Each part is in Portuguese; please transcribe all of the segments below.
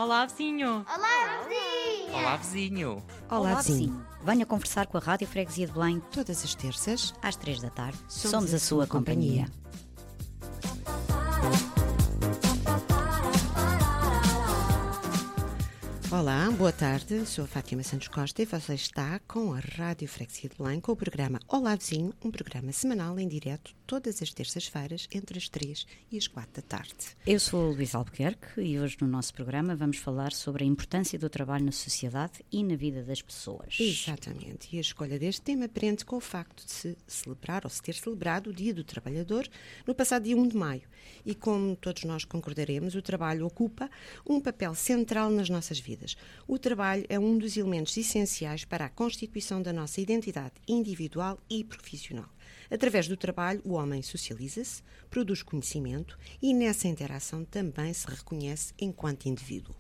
Olá, vizinho! Olá, vizinha! Olá, vizinho! Olá, vizinho. Venha conversar com a Rádio Freguesia de Belém Todas as terças, às 3 da tarde. Somos a sua companhia. Olá, boa tarde, sou a Fátima Santos Costa e você está com a Rádio Freguesia de Belém com o programa Olá Vizinho, um programa semanal em direto todas as terças-feiras entre as 3 e as 4 da tarde. Eu sou a Luísa Albuquerque e hoje no nosso programa vamos falar sobre a importância do trabalho na sociedade e na vida das pessoas. Exatamente, e a escolha deste tema prende com o facto de se celebrar ou se ter celebrado o Dia do Trabalhador no passado dia 1 de maio. E como todos nós concordaremos, o trabalho ocupa um papel central nas nossas vidas. O trabalho é um dos elementos essenciais para a constituição da nossa identidade individual e profissional. Através do trabalho, o homem socializa-se, produz conhecimento e nessa interação também se reconhece enquanto indivíduo.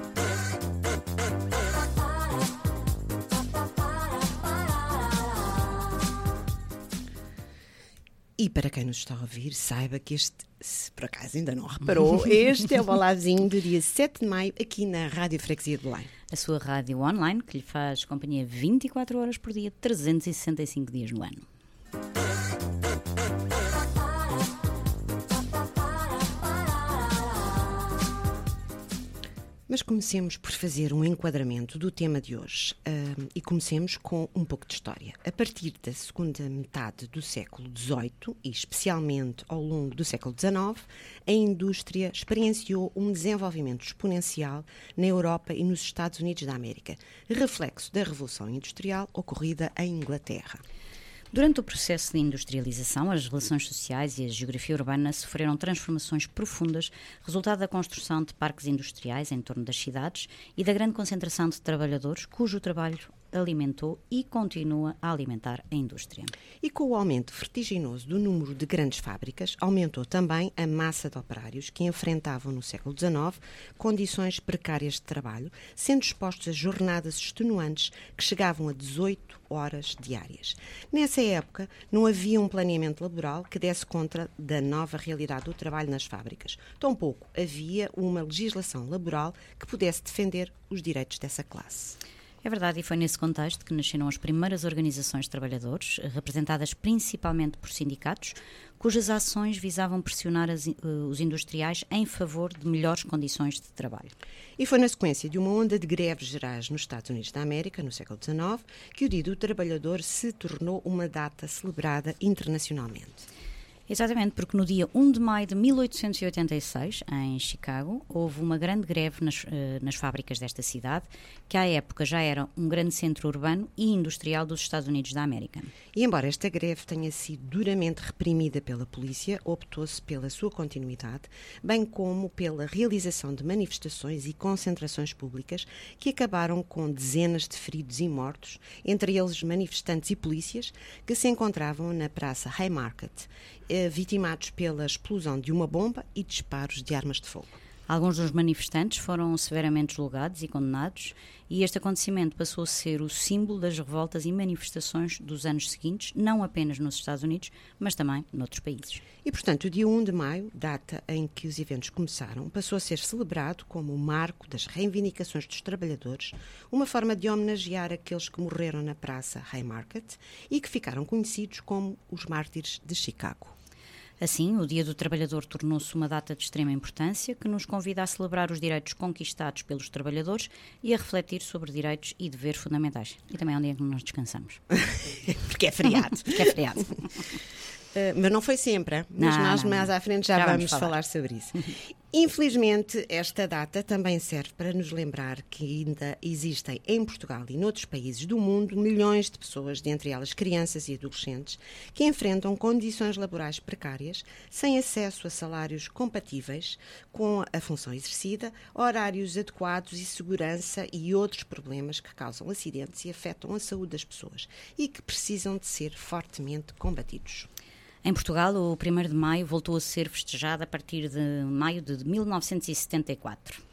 E para quem nos está a ouvir, saiba que se por acaso ainda não reparou, este é o Olazinho do dia 7 de maio aqui na Rádio Freguesia de Belém. A sua rádio online que lhe faz companhia 24 horas por dia, 365 dias no ano. Mas comecemos por fazer um enquadramento do tema de hoje e comecemos com um pouco de história. A partir da segunda metade do século XVIII e especialmente ao longo do século XIX, a indústria experienciou um desenvolvimento exponencial na Europa e nos Estados Unidos da América, reflexo da Revolução Industrial ocorrida em Inglaterra. Durante o processo de industrialização, as relações sociais e a geografia urbana sofreram transformações profundas, resultado da construção de parques industriais em torno das cidades e da grande concentração de trabalhadores cujo trabalho alimentou e continua a alimentar a indústria. E com o aumento vertiginoso do número de grandes fábricas, aumentou também a massa de operários que enfrentavam no século XIX condições precárias de trabalho, sendo expostos a jornadas extenuantes que chegavam a 18 horas diárias. Nessa época, não havia um planeamento laboral que desse conta da nova realidade do trabalho nas fábricas. Tampouco havia uma legislação laboral que pudesse defender os direitos dessa classe. É verdade, e foi nesse contexto que nasceram as primeiras organizações de trabalhadores, representadas principalmente por sindicatos, cujas ações visavam pressionar os industriais em favor de melhores condições de trabalho. E foi na sequência de uma onda de greves gerais nos Estados Unidos da América, no século XIX, que o Dia do Trabalhador se tornou uma data celebrada internacionalmente. Exatamente, porque no dia 1 de maio de 1886, em Chicago, houve uma grande greve nas fábricas desta cidade, que à época já era um grande centro urbano e industrial dos Estados Unidos da América. E embora esta greve tenha sido duramente reprimida pela polícia, optou-se pela sua continuidade, bem como pela realização de manifestações e concentrações públicas que acabaram com dezenas de feridos e mortos, entre eles manifestantes e polícias, que se encontravam na Praça Haymarket, vitimados pela explosão de uma bomba e disparos de armas de fogo. Alguns dos manifestantes foram severamente julgados e condenados, e este acontecimento passou a ser o símbolo das revoltas e manifestações dos anos seguintes, não apenas nos Estados Unidos, mas também noutros países. E, portanto, o dia 1 de maio, data em que os eventos começaram, passou a ser celebrado como o marco das reivindicações dos trabalhadores, uma forma de homenagear aqueles que morreram na Praça Haymarket e que ficaram conhecidos como os mártires de Chicago. Assim, o Dia do Trabalhador tornou-se uma data de extrema importância que nos convida a celebrar os direitos conquistados pelos trabalhadores e a refletir sobre direitos e deveres fundamentais. E também é um dia em que nós descansamos. Porque é feriado. Porque é feriado. Mas não foi sempre, mas nós mais à frente já vamos falar sobre isso. Infelizmente, esta data também serve para nos lembrar que ainda existem em Portugal e noutros países do mundo milhões de pessoas, dentre elas crianças e adolescentes, que enfrentam condições laborais precárias, sem acesso a salários compatíveis com a função exercida, horários adequados e segurança e outros problemas que causam acidentes e afetam a saúde das pessoas e que precisam de ser fortemente combatidos. Em Portugal, o 1º de maio voltou a ser festejado a partir de maio de 1974.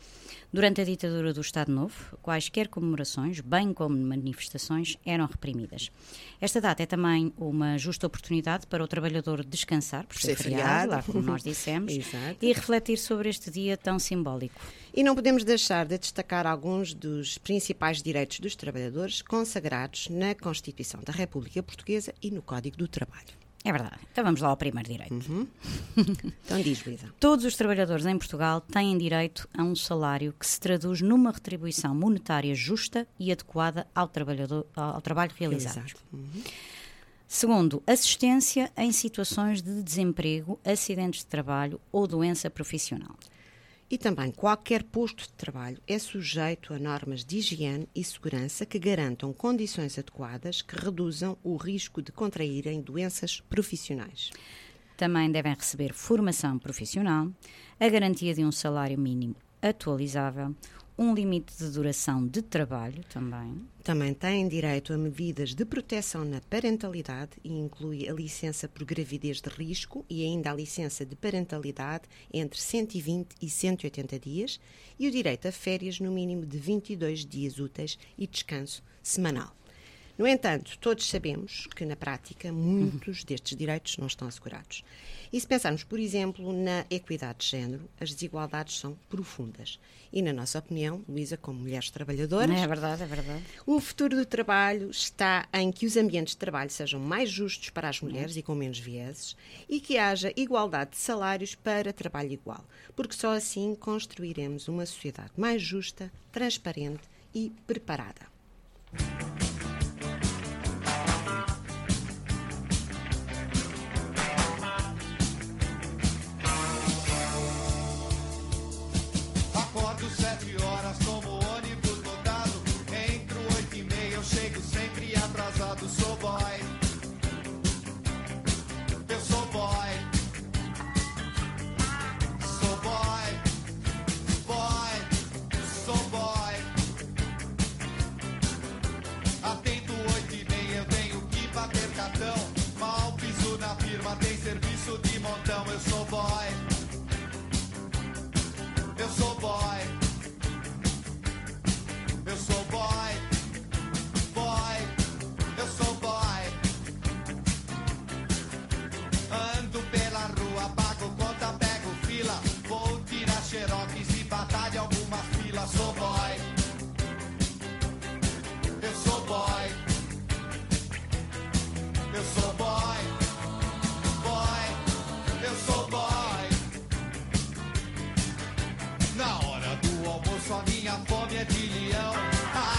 Durante a ditadura do Estado Novo, quaisquer comemorações, bem como manifestações, eram reprimidas. Esta data é também uma justa oportunidade para o trabalhador descansar, por ser feriado, lá como nós dissemos, e refletir sobre este dia tão simbólico. E não podemos deixar de destacar alguns dos principais direitos dos trabalhadores consagrados na Constituição da República Portuguesa e no Código do Trabalho. É verdade. Então vamos lá ao primeiro direito. Então diz, Luísa. Todos os trabalhadores em Portugal têm direito a um salário que se traduz numa retribuição monetária justa e adequada ao trabalho realizado. Segundo, assistência em situações de desemprego, acidentes de trabalho ou doença profissional. E também qualquer posto de trabalho é sujeito a normas de higiene e segurança que garantam condições adequadas que reduzam o risco de contraírem doenças profissionais. Também devem receber formação profissional, a garantia de um salário mínimo atualizável, um limite de duração de trabalho também. Também têm direito a medidas de proteção na parentalidade e inclui a licença por gravidez de risco e ainda a licença de parentalidade entre 120 e 180 dias e o direito a férias no mínimo de 22 dias úteis e descanso semanal. No entanto, todos sabemos que, na prática, muitos destes direitos não estão assegurados. E se pensarmos, por exemplo, na equidade de género, as desigualdades são profundas. E, na nossa opinião, Luísa, como mulheres trabalhadoras... É verdade, é verdade. O futuro do trabalho está em que os ambientes de trabalho sejam mais justos para as mulheres e com menos vieses e que haja igualdade de salários para trabalho igual. Porque só assim construiremos uma sociedade mais justa, transparente e preparada. Acordo 7 horas, tomo ônibus lotado. Entro 8h30, eu chego sempre atrasado. Sou boy, eu sou boy. Sou boy, sou boy. Atendo 8h30, eu tenho que bater cartão. Mal piso na firma, tem serviço de montão. Eu sou boy, eu sou boy, eu sou boy, eu sou boy. Ando pela rua, pago conta, pego fila. Vou tirar xerox e batalha alguma fila. Sou boy, eu sou boy, eu sou boy, eu sou boy. Na hora do almoço a minha fome é de leão.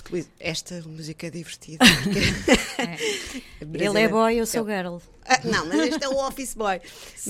Esta música é divertida. Ele é boy, eu sou girl. Não, mas este é o Office Boy.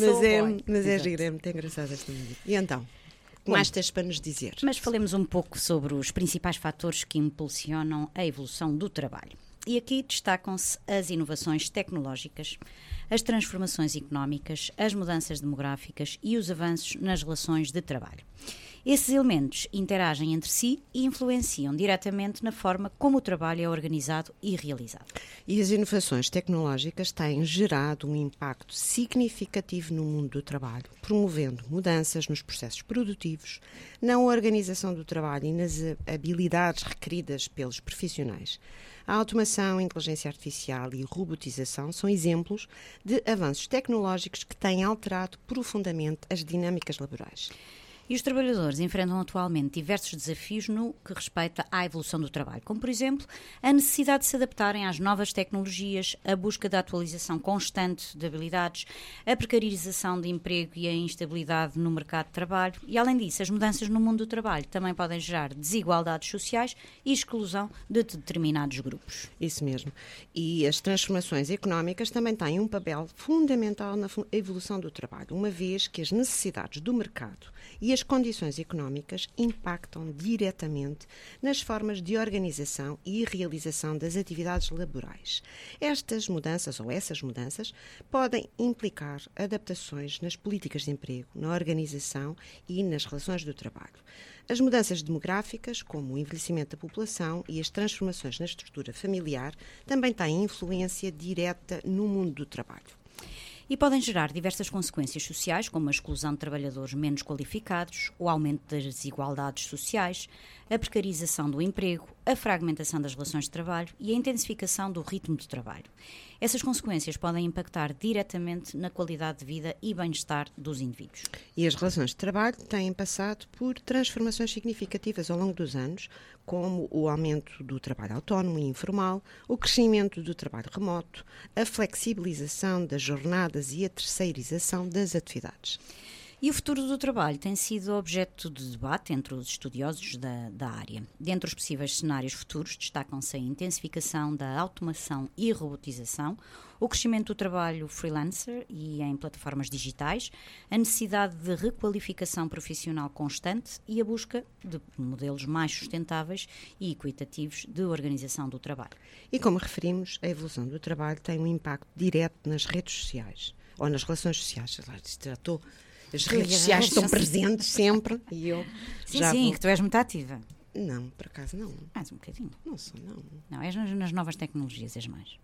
Mas é gira, é muito engraçada esta música. E então? O que mais tens para nos dizer? Mas falemos um pouco sobre os principais fatores que impulsionam a evolução do trabalho. E aqui destacam-se as inovações tecnológicas, as transformações económicas, as mudanças demográficas e os avanços nas relações de trabalho. Esses elementos interagem entre si e influenciam diretamente na forma como o trabalho é organizado e realizado. E as inovações tecnológicas têm gerado um impacto significativo no mundo do trabalho, promovendo mudanças nos processos produtivos, na organização do trabalho e nas habilidades requeridas pelos profissionais. A automação, a inteligência artificial e a robotização são exemplos de avanços tecnológicos que têm alterado profundamente as dinâmicas laborais. E os trabalhadores enfrentam atualmente diversos desafios no que respeita à evolução do trabalho, como, por exemplo, a necessidade de se adaptarem às novas tecnologias, a busca da atualização constante de habilidades, a precarização de emprego e a instabilidade no mercado de trabalho. E, além disso, as mudanças no mundo do trabalho também podem gerar desigualdades sociais e exclusão de determinados grupos. Isso mesmo. E as transformações económicas também têm um papel fundamental na evolução do trabalho, uma vez que as necessidades do mercado e as condições económicas impactam diretamente nas formas de organização e realização das atividades laborais. Estas mudanças, ou essas mudanças, podem implicar adaptações nas políticas de emprego, na organização e nas relações do trabalho. As mudanças demográficas, como o envelhecimento da população e as transformações na estrutura familiar, também têm influência direta no mundo do trabalho. E podem gerar diversas consequências sociais, como a exclusão de trabalhadores menos qualificados, o aumento das desigualdades sociais, a precarização do emprego, a fragmentação das relações de trabalho e a intensificação do ritmo de trabalho. Essas consequências podem impactar diretamente na qualidade de vida e bem-estar dos indivíduos. E as relações de trabalho têm passado por transformações significativas ao longo dos anos, como o aumento do trabalho autónomo e informal, o crescimento do trabalho remoto, a flexibilização das jornadas e a terceirização das atividades. E o futuro do trabalho tem sido objeto de debate entre os estudiosos da área. Dentre os possíveis cenários futuros, destacam-se a intensificação da automação e robotização, o crescimento do trabalho freelancer e em plataformas digitais, a necessidade de requalificação profissional constante e a busca de modelos mais sustentáveis e equitativos de organização do trabalho. E como referimos, a evolução do trabalho tem um impacto direto nas redes sociais, ou nas relações sociais. Já estou... As redes sociais estão presentes sempre e eu já sim, vou... que tu és muito ativa. Não, por acaso não. Mais um bocadinho. Não sou, não. Não, és nas novas tecnologias, és mais.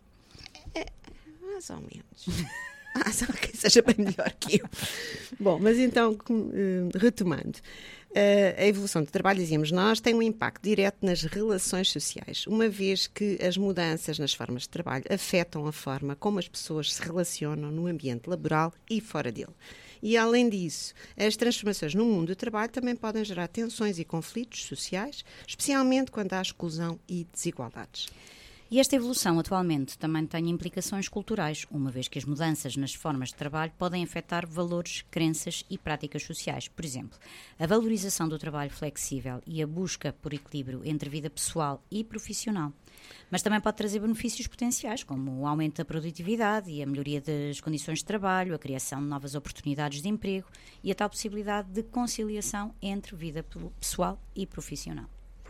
Mais ou menos. Só que seja bem melhor que eu. Bom, mas então, retomando, a evolução do trabalho, dizíamos nós, tem um impacto direto nas relações sociais, uma vez que as mudanças nas formas de trabalho afetam a forma como as pessoas se relacionam no ambiente laboral e fora dele. E, além disso, as transformações no mundo do trabalho também podem gerar tensões e conflitos sociais, especialmente quando há exclusão e desigualdades. E esta evolução atualmente também tem implicações culturais, uma vez que as mudanças nas formas de trabalho podem afetar valores, crenças e práticas sociais. Por exemplo, a valorização do trabalho flexível e a busca por equilíbrio entre vida pessoal e profissional. Mas também pode trazer benefícios potenciais, como o aumento da produtividade e a melhoria das condições de trabalho, a criação de novas oportunidades de emprego e a tal possibilidade de conciliação entre vida pessoal e profissional.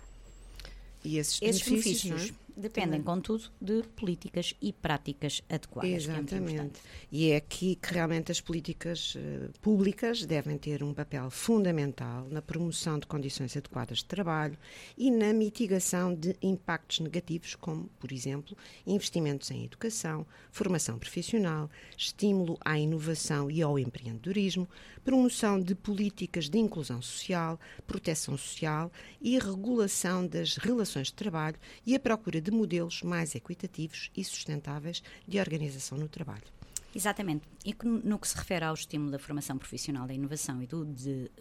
E esses benefícios dependem, contudo, de políticas e práticas adequadas. Exatamente. E é aqui que realmente as políticas públicas devem ter um papel fundamental na promoção de condições adequadas de trabalho e na mitigação de impactos negativos, como, por exemplo, investimentos em educação, formação profissional, estímulo à inovação e ao empreendedorismo, promoção de políticas de inclusão social, proteção social e regulação das relações de trabalho e a procura de modelos mais equitativos e sustentáveis de organização no trabalho. Exatamente. E no que se refere ao estímulo da formação profissional, da inovação e do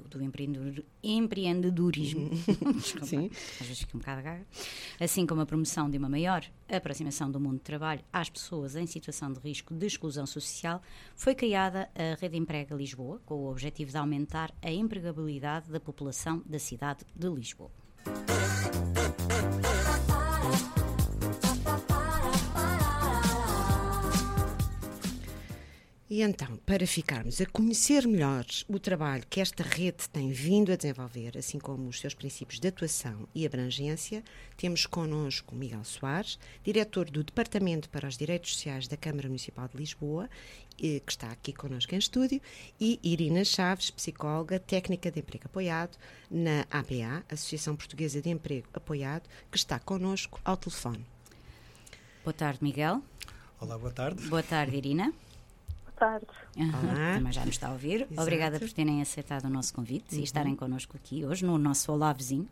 empreendedorismo, desculpa, sim. Às vezes fico um bocado gaga, assim como a promoção de uma maior aproximação do mundo de trabalho às pessoas em situação de risco de exclusão social, foi criada a Rede Emprega Lisboa, com o objetivo de aumentar a empregabilidade da população da cidade de Lisboa. E então, para ficarmos a conhecer melhor o trabalho que esta rede tem vindo a desenvolver, assim como os seus princípios de atuação e abrangência, temos connosco Miguel Soares, diretor do Departamento para os Direitos Sociais da Câmara Municipal de Lisboa, que está aqui connosco em estúdio, e Irina Chaves, psicóloga, técnica de emprego apoiado na APA, Associação Portuguesa de Emprego Apoiado, que está connosco ao telefone. Boa tarde, Miguel. Olá, boa tarde. Boa tarde, Irina. Tarde. Olá. Também já nos está a ouvir. Exato. Obrigada por terem aceitado o nosso convite e estarem connosco aqui hoje no nosso Olá Vizinho.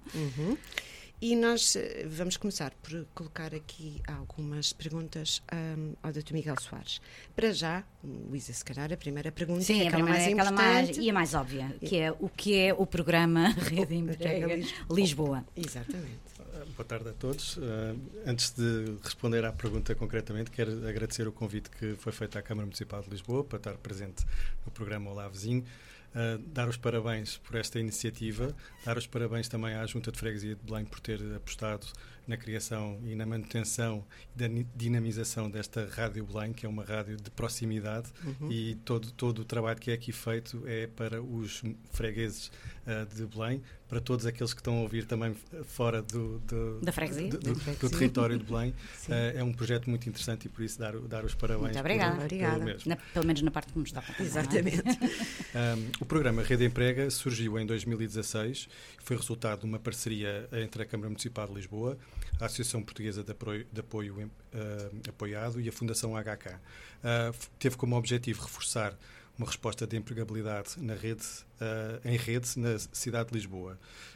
E nós vamos começar por colocar aqui algumas perguntas ao Dr. Miguel Soares. Para já, Luísa, se calhar a primeira pergunta Sim, é aquela mais importante. e a mais óbvia, que é o que é o programa Rede Emprega Lisboa. Exatamente. Boa tarde a todos. Antes de responder à pergunta concretamente, quero agradecer o convite que foi feito à Câmara Municipal de Lisboa para estar presente no programa Olá Vizinho. Dar os parabéns por esta iniciativa, dar os parabéns também à Junta de Freguesia de Belém por ter apostado na criação e na manutenção e da dinamização desta Rádio Belém, que é uma rádio de proximidade, e todo o trabalho que é aqui feito é para os fregueses de Belém, para todos aqueles que estão a ouvir também fora da freguesia, do território de Belém. É um projeto muito interessante e por isso dar os parabéns. Muito obrigada. Pelo menos na parte que nos toca. Exatamente. O programa Rede Emprega surgiu em 2016, foi resultado de uma parceria entre a Câmara Municipal de Lisboa, a Associação Portuguesa de Apoio Apoiado e a Fundação HK. Teve como objetivo reforçar uma resposta de empregabilidade em rede na cidade de Lisboa.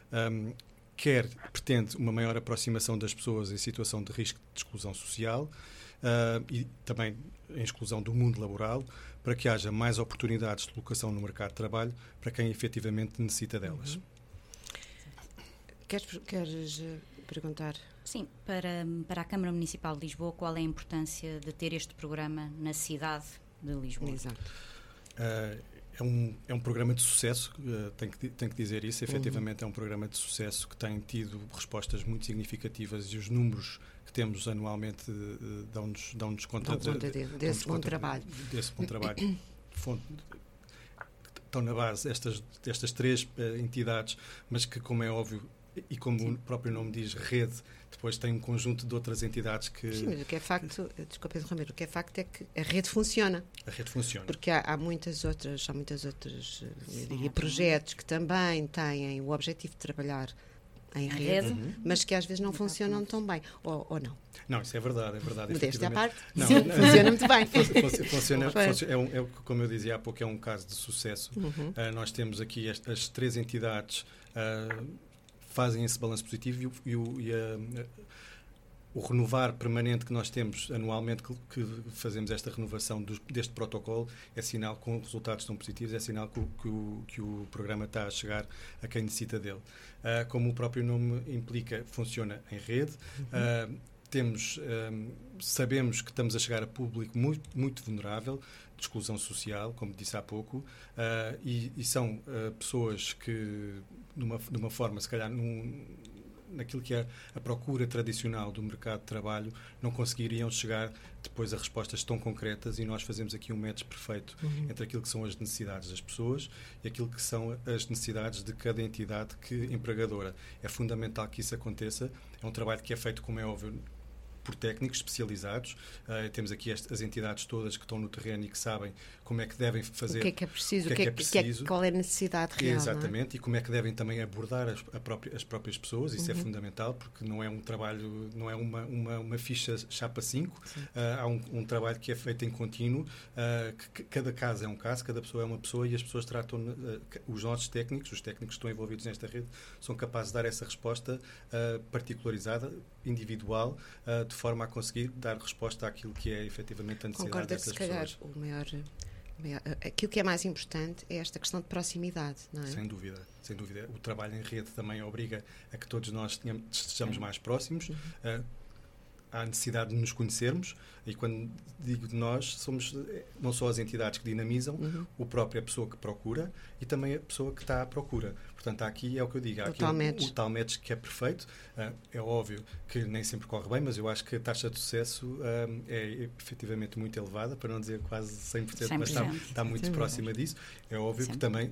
Pretende uma maior aproximação das pessoas em situação de risco de exclusão social e também em exclusão do mundo laboral, para que haja mais oportunidades de locação no mercado de trabalho para quem efetivamente necessita delas. Queres perguntar? Sim, para a Câmara Municipal de Lisboa, qual é a importância de ter este programa na cidade de Lisboa? Exato. É um programa de sucesso, tenho que dizer isso. Efetivamente é um programa de sucesso que tem tido respostas muito significativas e os números que temos anualmente dão-nos conta desse bom trabalho. Desse bom trabalho. Estão na base estas três entidades, mas que, como é óbvio, e como o próprio nome diz, rede, depois tem um conjunto de outras entidades que... Sim, mas o que é facto, desculpa interromper, o que é facto é que a rede funciona. A rede funciona. Porque há muitas outras projetos que também têm o objetivo de trabalhar em rede, mas que às vezes não funcionam tão bem, ou não? Não, isso é verdade. Modéstia à parte, não, funciona muito bem. Funciona, como eu dizia há pouco, é um caso de sucesso. Nós temos aqui as três entidades fazem esse balanço positivo e o renovar permanente que nós temos anualmente, que fazemos esta renovação deste protocolo, é sinal que os resultados estão positivos, é sinal que o programa está a chegar a quem necessita dele. Como o próprio nome implica, funciona em rede. Sabemos que estamos a chegar a público muito vulnerável, de exclusão social, como disse há pouco, e são pessoas que, de uma forma, se calhar, naquilo que é a procura tradicional do mercado de trabalho, não conseguiriam chegar depois a respostas tão concretas, e nós fazemos aqui um match perfeito entre aquilo que são as necessidades das pessoas e aquilo que são as necessidades de cada entidade empregadora. É fundamental que isso aconteça. É um trabalho que é feito, como é óbvio, por técnicos especializados. Temos aqui as entidades todas que estão no terreno e que sabem como é que devem fazer. O que é que é preciso, qual é a necessidade real. Exatamente, não é? E como é que devem também abordar as próprias pessoas. Isso é fundamental, porque não é um trabalho, não é uma ficha chapa 5. Há um trabalho que é feito em contínuo, que cada caso é um caso, cada pessoa é uma pessoa, e as pessoas tratam, os nossos técnicos, os técnicos que estão envolvidos nesta rede, são capazes de dar essa resposta particularizada, individual, de forma a conseguir dar resposta àquilo que é efetivamente a necessidade dessas pessoas. Concorda que, se calhar, aquilo que é mais importante é esta questão de proximidade, não é? Sem dúvida. O trabalho em rede também obriga a que todos nós estejamos mais próximos. há a necessidade de nos conhecermos, e quando digo de nós, somos não só as entidades que dinamizam, o próprio a pessoa que procura e também a pessoa que está à procura. Portanto, aqui é o que eu digo, há aqui o tal match que é perfeito. É óbvio que nem sempre corre bem, mas eu acho que a taxa de sucesso é efetivamente muito elevada, para não dizer quase 100%, mas está muito próxima disso. É óbvio que também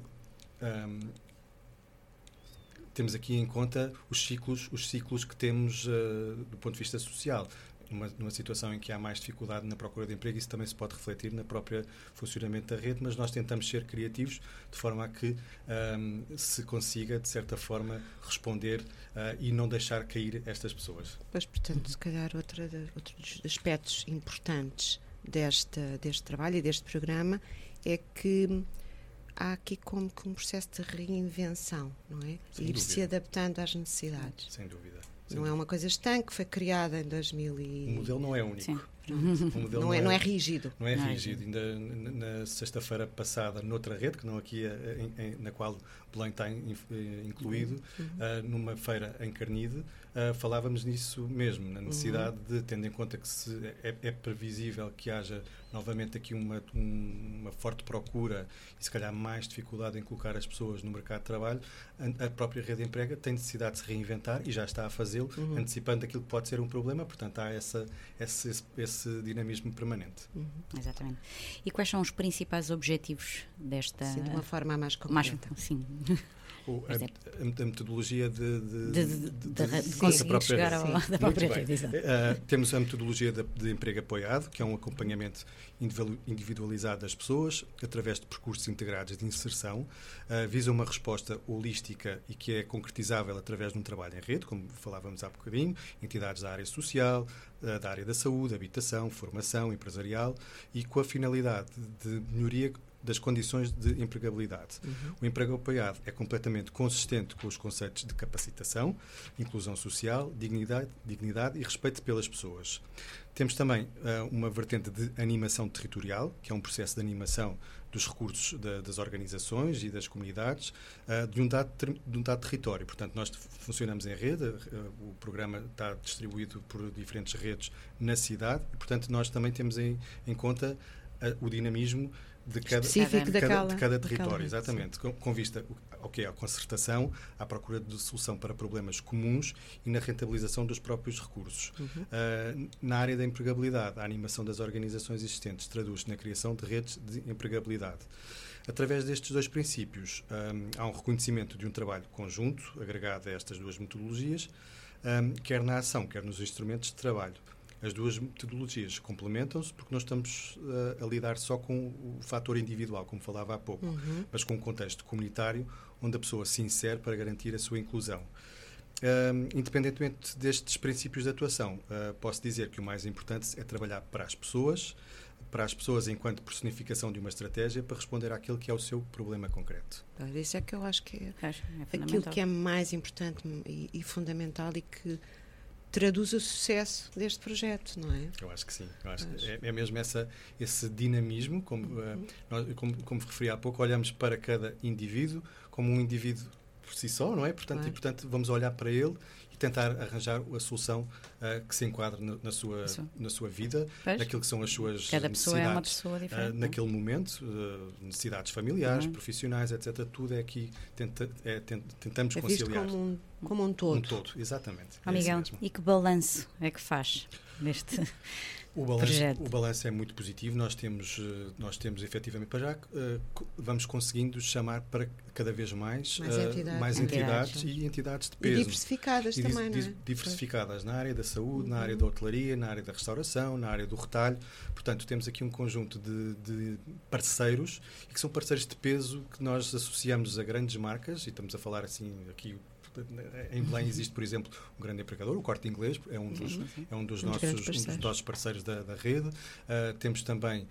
temos aqui em conta os ciclos que temos do ponto de vista social. Numa situação em que há mais dificuldade na procura de emprego, isso também se pode refletir na própria funcionamento da rede, mas nós tentamos ser criativos de forma a que se consiga, de certa forma, responder e não deixar cair estas pessoas. Pois, portanto, se calhar outros aspectos importantes deste trabalho e deste programa é que há aqui como que um processo de reinvenção, não é? Ir se adaptando às necessidades. Sem dúvida. Não é uma coisa estanque, foi criada em 2000 e... O modelo não é único. O modelo não é rígido. Não é rígido. Ainda na sexta-feira passada, noutra rede, que não aqui na qual Belém está incluído, numa feira em Carnide, falávamos nisso mesmo, na necessidade de, tendo em conta que é previsível que haja novamente aqui uma forte procura e se calhar mais dificuldade em colocar as pessoas no mercado de trabalho, a própria rede de emprego tem necessidade de se reinventar e já está a fazê-lo, antecipando aquilo que pode ser um problema, portanto há esse dinamismo permanente. Exatamente. E quais são os principais objetivos desta... Sim, de uma forma mais concreta. Sim. A metodologia de conseguir chegar da própria rede. Temos a metodologia de emprego apoiado, que é um acompanhamento individualizado das pessoas, através de percursos integrados de inserção, visa uma resposta holística e que é concretizável através de um trabalho em rede, como falávamos há bocadinho, entidades da área social, da área da saúde, habitação, formação, empresarial, e com a finalidade de melhoria das condições de empregabilidade. O emprego apoiado é completamente consistente com os conceitos de capacitação, inclusão social, dignidade e respeito pelas pessoas. Temos também uma vertente de animação territorial, que é um processo de animação dos recursos das organizações e das comunidades de um dado território. Portanto, nós funcionamos em rede, o programa está distribuído por diferentes redes na cidade e, portanto, nós também temos em conta o dinamismo de cada território, exatamente, com vista à concertação, à procura de solução para problemas comuns e na rentabilização dos próprios recursos. Na área da empregabilidade, a animação das organizações existentes traduz-se na criação de redes de empregabilidade. Através destes dois princípios, há um reconhecimento de um trabalho conjunto, agregado a estas duas metodologias, quer na ação, quer nos instrumentos de trabalho. As duas metodologias complementam-se porque não estamos a lidar só com o fator individual, como falava há pouco, mas com um contexto comunitário onde a pessoa se insere para garantir a sua inclusão. Independentemente destes princípios de atuação, posso dizer que o mais importante é trabalhar para as pessoas enquanto personificação de uma estratégia para responder àquilo que é o seu problema concreto. Isso é que eu acho que é aquilo que é mais importante e fundamental e que traduz o sucesso deste projeto, não é? Eu acho que sim. É mesmo esse dinamismo, como referi há pouco, olhamos para cada indivíduo como um indivíduo por si só, não é? Portanto, vamos olhar para ele e tentar arranjar a solução que se enquadre na sua vida, naquilo que são as suas cada necessidades. Pessoa é uma pessoa diferente, naquele momento, necessidades familiares, profissionais, etc. Tudo é aqui, tentamos conciliar. Como um todo. Um todo, exatamente. Miguel, e que balanço é que faz deste projeto? O balanço é muito positivo. Nós temos efetivamente, para já, vamos conseguindo chamar para cada vez mais entidades e entidades de peso. E diversificadas também, não é? Diversificadas na área da saúde, na área da hotelaria, na área da restauração, na área do retalho. Portanto, temos aqui um conjunto de parceiros, e que são parceiros de peso que nós associamos a grandes marcas, e estamos a falar assim aqui. Em Belém existe, por exemplo, um grande empregador, o Corte Inglês, é um dos nossos parceiros da rede. Temos também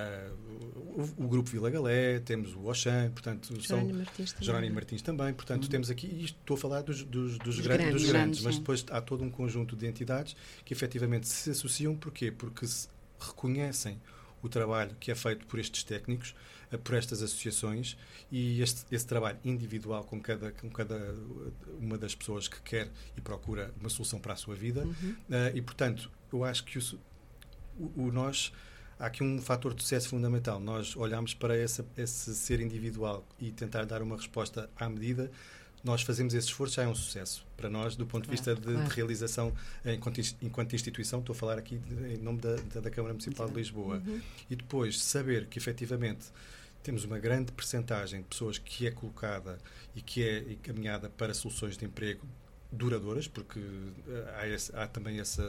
o Grupo Vila Galé, temos o Auchan, portanto, Jerónimo Martins também. Portanto, temos aqui, e estou a falar dos grandes, mas depois há todo um conjunto de entidades que efetivamente se associam. Porquê? Porque se reconhecem o trabalho que é feito por estes técnicos, por estas associações, e esse trabalho individual com cada uma das pessoas que quer e procura uma solução para a sua vida. E, portanto, eu acho que há aqui um fator de sucesso fundamental. Nós olhamos para esse ser individual e tentar dar uma resposta à medida. Nós fazemos esse esforço, já é um sucesso para nós, do ponto de vista de realização enquanto instituição. Estou a falar aqui em nome da Câmara Municipal de Lisboa. E depois saber que, efetivamente, temos uma grande percentagem de pessoas que é colocada e que é encaminhada para soluções de emprego duradouras, porque há também essa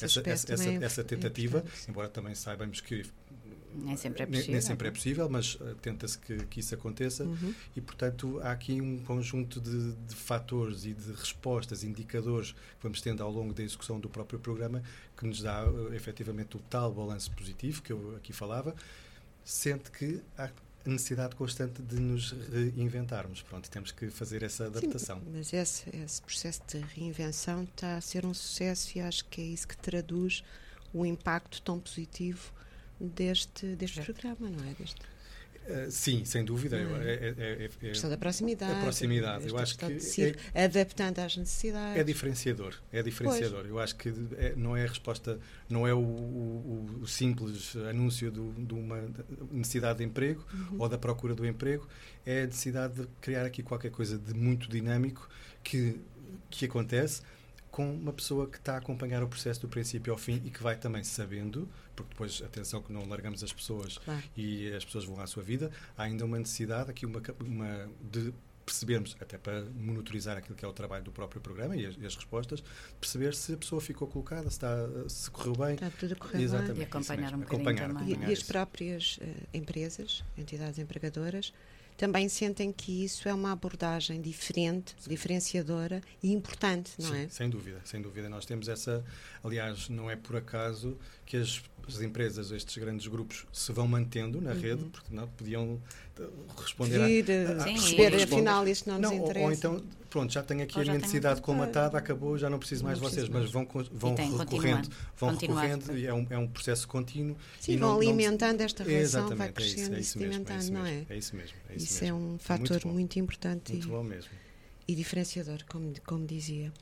tentativa, embora também saibamos que nem sempre é possível, mas tenta-se que isso aconteça. E, portanto, há aqui um conjunto de fatores e de respostas, indicadores que vamos tendo ao longo da execução do próprio programa, que nos dá efetivamente o tal balanço positivo que eu aqui falava, sendo que há a necessidade constante de nos reinventarmos. Pronto, temos que fazer essa adaptação. Sim, mas esse processo de reinvenção está a ser um sucesso, e acho que é isso que traduz o impacto tão positivo deste programa, não é? Sim, sem dúvida. A questão da proximidade. A proximidade. Eu acho que adaptando às necessidades. É diferenciador. Eu acho que não é a resposta, não é o simples anúncio de uma necessidade de emprego ou da procura do emprego. É a necessidade de criar aqui qualquer coisa de muito dinâmico que acontece com uma pessoa que está a acompanhar o processo do princípio ao fim e que vai também sabendo, porque depois, atenção, que não largamos as pessoas e as pessoas vão à sua vida, há ainda uma necessidade aqui de percebermos, até para monitorizar aquilo que é o trabalho do próprio programa e as respostas, perceber se a pessoa ficou colocada, se correu bem. Está tudo a correr exatamente, bem. E acompanhar um bocadinho também. E as próprias empresas, entidades empregadoras, também sentem que isso é uma abordagem diferente, diferenciadora e importante, não é? Sem dúvida. Nós temos essa... Aliás, não é por acaso que as empresas, estes grandes grupos, se vão mantendo na rede, porque não podiam responder perceber, afinal, isto não nos interessa. Ou então, pronto, já tenho aqui a minha necessidade colmatada, acabou, já não preciso mais de vocês, mas vão recorrendo, e é um processo contínuo. Sim, vão alimentando esta relação, vai crescendo e sedimentando, não é? É isso mesmo. Isso é um fator muito importante bom mesmo. E diferenciador, como dizia.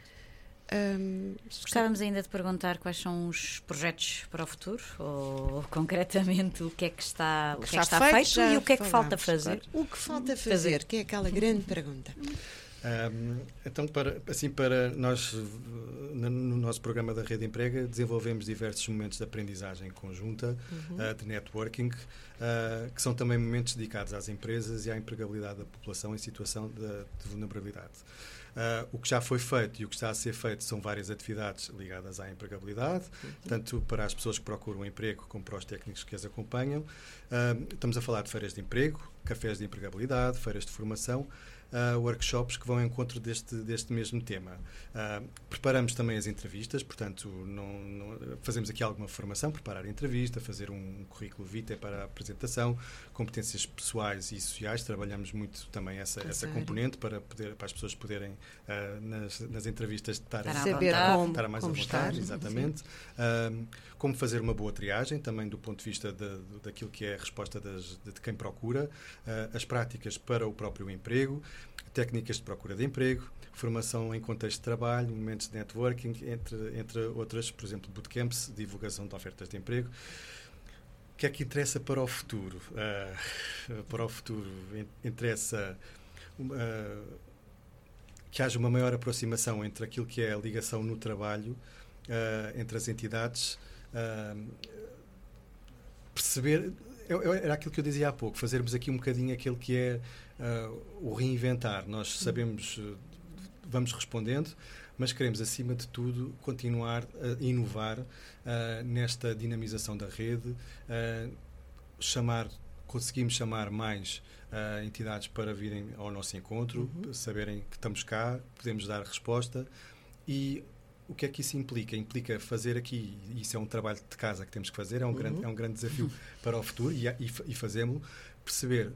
Gostávamos ainda de perguntar quais são os projetos para o futuro, ou concretamente o que é que está feito e o que é que falta fazer. Claro. O que falta fazer, que é aquela grande pergunta. Então, para nós, no nosso programa da Rede Emprega, desenvolvemos diversos momentos de aprendizagem conjunta, de networking, que são também momentos dedicados às empresas e à empregabilidade da população em situação de vulnerabilidade. O que já foi feito e o que está a ser feito são várias atividades ligadas à empregabilidade, tanto para as pessoas que procuram emprego como para os técnicos que as acompanham. Estamos a falar de feiras de emprego, cafés de empregabilidade, feiras de formação, workshops que vão ao encontro deste mesmo tema. Preparamos também as entrevistas, portanto, fazemos aqui alguma formação, preparar a entrevista, fazer um currículo vitae para a apresentação, competências pessoais e sociais, trabalhamos muito também essa componente para as pessoas poderem, nas entrevistas, estar mais à vontade, exatamente. Como fazer uma boa triagem, também do ponto de vista daquilo que é a resposta de quem procura, as práticas para o próprio emprego, técnicas de procura de emprego, formação em contexto de trabalho, momentos de networking, entre outras, por exemplo, bootcamps, divulgação de ofertas de emprego. O que é que interessa para o futuro? Para o futuro interessa que haja uma maior aproximação entre aquilo que é a ligação no trabalho, entre as entidades, perceber... Era aquilo que eu dizia há pouco, fazermos aqui um bocadinho aquilo que é o reinventar. Nós sabemos, vamos respondendo, mas queremos, acima de tudo, continuar a inovar nesta dinamização da rede, conseguimos chamar mais entidades para virem ao nosso encontro, saberem que estamos cá, podemos dar resposta. E o que é que isso implica? Implica fazer aqui, e isso é um trabalho de casa que temos que fazer, é um grande desafio para o futuro, e fazemos-lo, perceber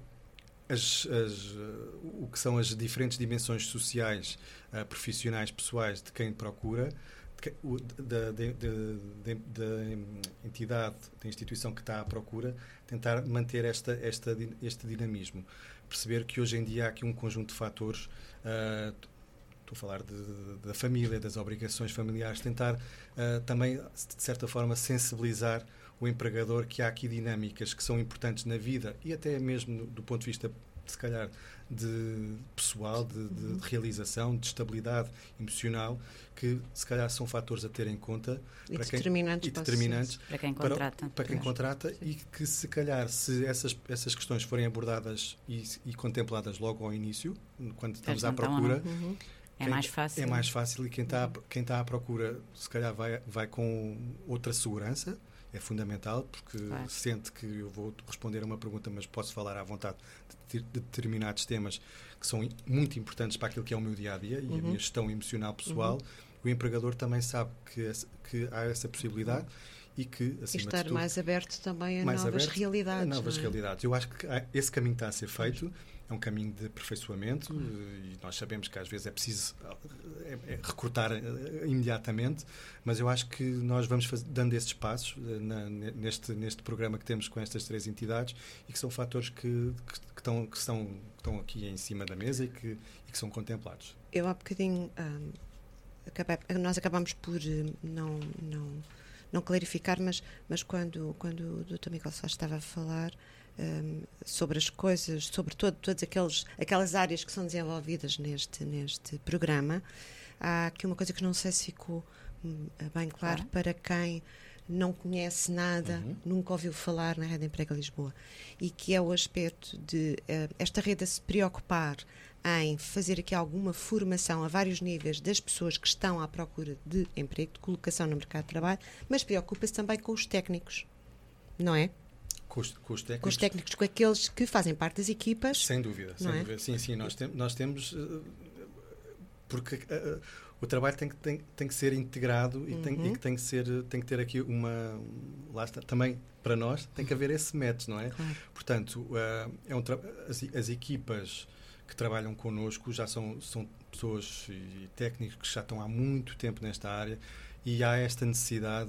o que são as diferentes dimensões sociais, profissionais, pessoais de quem procura, da entidade, da instituição que está à procura, tentar manter este dinamismo. Perceber que hoje em dia há aqui um conjunto de fatores, estou a falar da família, das obrigações familiares, tentar também, de certa forma, sensibilizar o empregador que há aqui dinâmicas que são importantes na vida e até mesmo do ponto de vista, se calhar, de pessoal, de realização, de estabilidade emocional, que se calhar são fatores a ter em conta para quem contrata e que se calhar se essas questões forem abordadas e contempladas logo ao início, quando estamos à procura, é mais fácil. É mais fácil e quem está à procura se calhar vai com outra segurança. É fundamental, porque sente que eu vou responder a uma pergunta, mas posso falar à vontade de determinados temas que são muito importantes para aquilo que é o meu dia-a-dia e a minha gestão emocional pessoal. O empregador também sabe que há essa possibilidade e que, acima estar de tudo, mais aberto também a novas realidades. Eu acho que esse caminho está a ser feito. É um caminho de aperfeiçoamento e nós sabemos que às vezes é preciso recrutar imediatamente, mas eu acho que nós vamos dando esses passos neste programa que temos com estas 3 entidades e que são fatores que estão aqui em cima da mesa e que são contemplados. Eu há bocadinho nós acabamos por não clarificar, mas quando o Dr. Miguel Soares estava a falar sobre as coisas, sobre todas aquelas áreas que são desenvolvidas neste programa, há aqui uma coisa que não sei se ficou bem claro para quem não conhece nada, nunca ouviu falar na Rede Emprega Lisboa, e que é o aspecto de esta rede a se preocupar em fazer aqui alguma formação a vários níveis das pessoas que estão à procura de emprego, de colocação no mercado de trabalho, mas preocupa-se também com os técnicos, não é? Com os técnicos? Com os técnicos, com aqueles que fazem parte das equipas. Sem dúvida. Sim, nós temos... Porque o trabalho tem que ser integrado e tem que ter aqui uma... Lá está, também, para nós, tem que haver esse match, não é? Claro. Portanto, as equipas que trabalham connosco já são pessoas e técnicos que já estão há muito tempo nesta área e há esta necessidade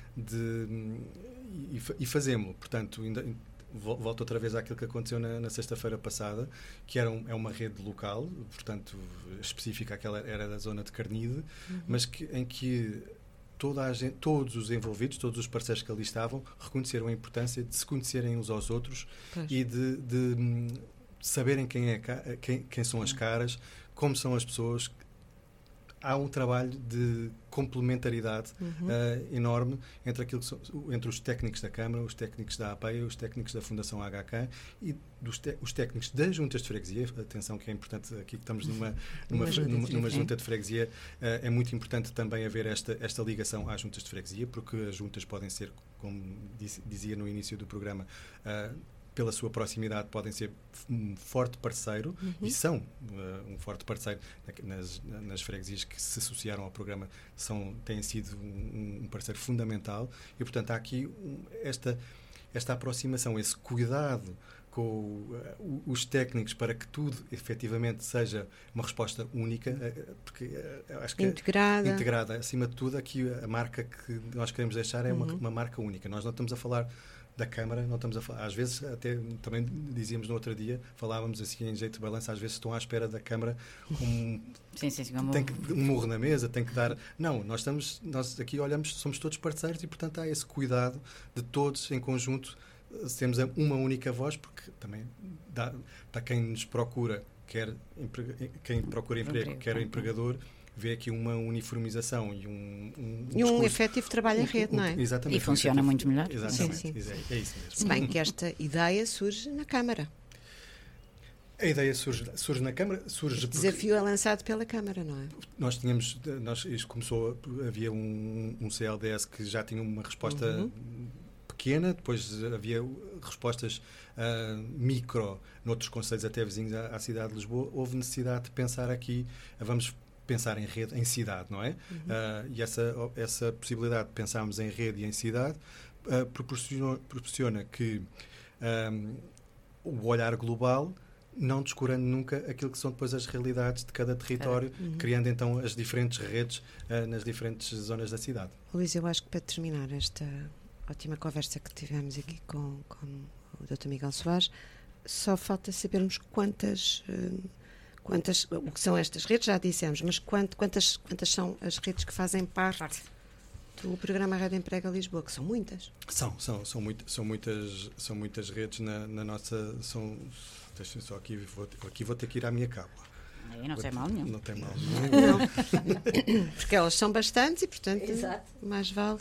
e fazemos-lo. Portanto, volto outra vez àquilo que aconteceu na sexta-feira passada, que é uma rede local, portanto, específica, aquela era da zona de Carnide, mas em que todos os envolvidos, todos os parceiros que ali estavam, reconheceram a importância de se conhecerem uns aos outros e de saberem quem são as caras, como são as pessoas. Há um trabalho de complementaridade enorme entre os técnicos da Câmara, os técnicos da APEI, os técnicos da Fundação HK e os técnicos das juntas de freguesia. Atenção que é importante, aqui que estamos numa junta de freguesia, é muito importante também haver esta ligação às juntas de freguesia, porque as juntas podem ser, como dizia no início do programa, pela sua proximidade, podem ser um forte parceiro e são um forte parceiro nas freguesias que se associaram ao programa, têm sido um parceiro fundamental e, portanto, há aqui esta aproximação, esse cuidado com os técnicos para que tudo efetivamente seja uma resposta única, porque acho que integrada, acima de tudo, aqui a marca que nós queremos deixar é uma marca única. Nós não estamos a falar da Câmara, não estamos a falar, às vezes, até também dizíamos no outro dia, falávamos assim em jeito de balança, às vezes estão à espera da Câmara como um murro na mesa, tem que dar... Não, nós aqui olhamos, somos todos parceiros e, portanto, há esse cuidado de todos em conjunto, temos uma única voz, porque também para quem nos procura, quem procura emprego, quer o empregador, vê aqui uma uniformização e um efetivo trabalho em rede, não é? Exatamente. E funciona muito melhor. Exatamente. Sim. É isso mesmo. Se bem que esta ideia surge na Câmara. A ideia surge na Câmara. O desafio é lançado pela Câmara, não é? Isto começou, havia um CLDS que já tinha uma resposta pequena, depois havia respostas micro noutros concelhos até vizinhos à cidade de Lisboa. Houve necessidade de pensar aqui, vamos pensar em rede, em cidade, não é? E essa possibilidade de pensarmos em rede e em cidade proporciona que o olhar global não descurando nunca aquilo que são depois as realidades de cada território, criando então as diferentes redes nas diferentes zonas da cidade. Luís, eu acho que para terminar esta ótima conversa que tivemos aqui com o Dr. Miguel Soares, só falta sabermos quantas, o que são estas redes, já dissemos, mas quantas são as redes que fazem parte do programa Rede Emprega Lisboa, que são muitas. São muitas redes na nossa... Deixem só aqui vou ter que ir à minha cábula. Não tem mal nenhum. Não tem mal nenhum. Porque elas são bastantes e, portanto, mais vale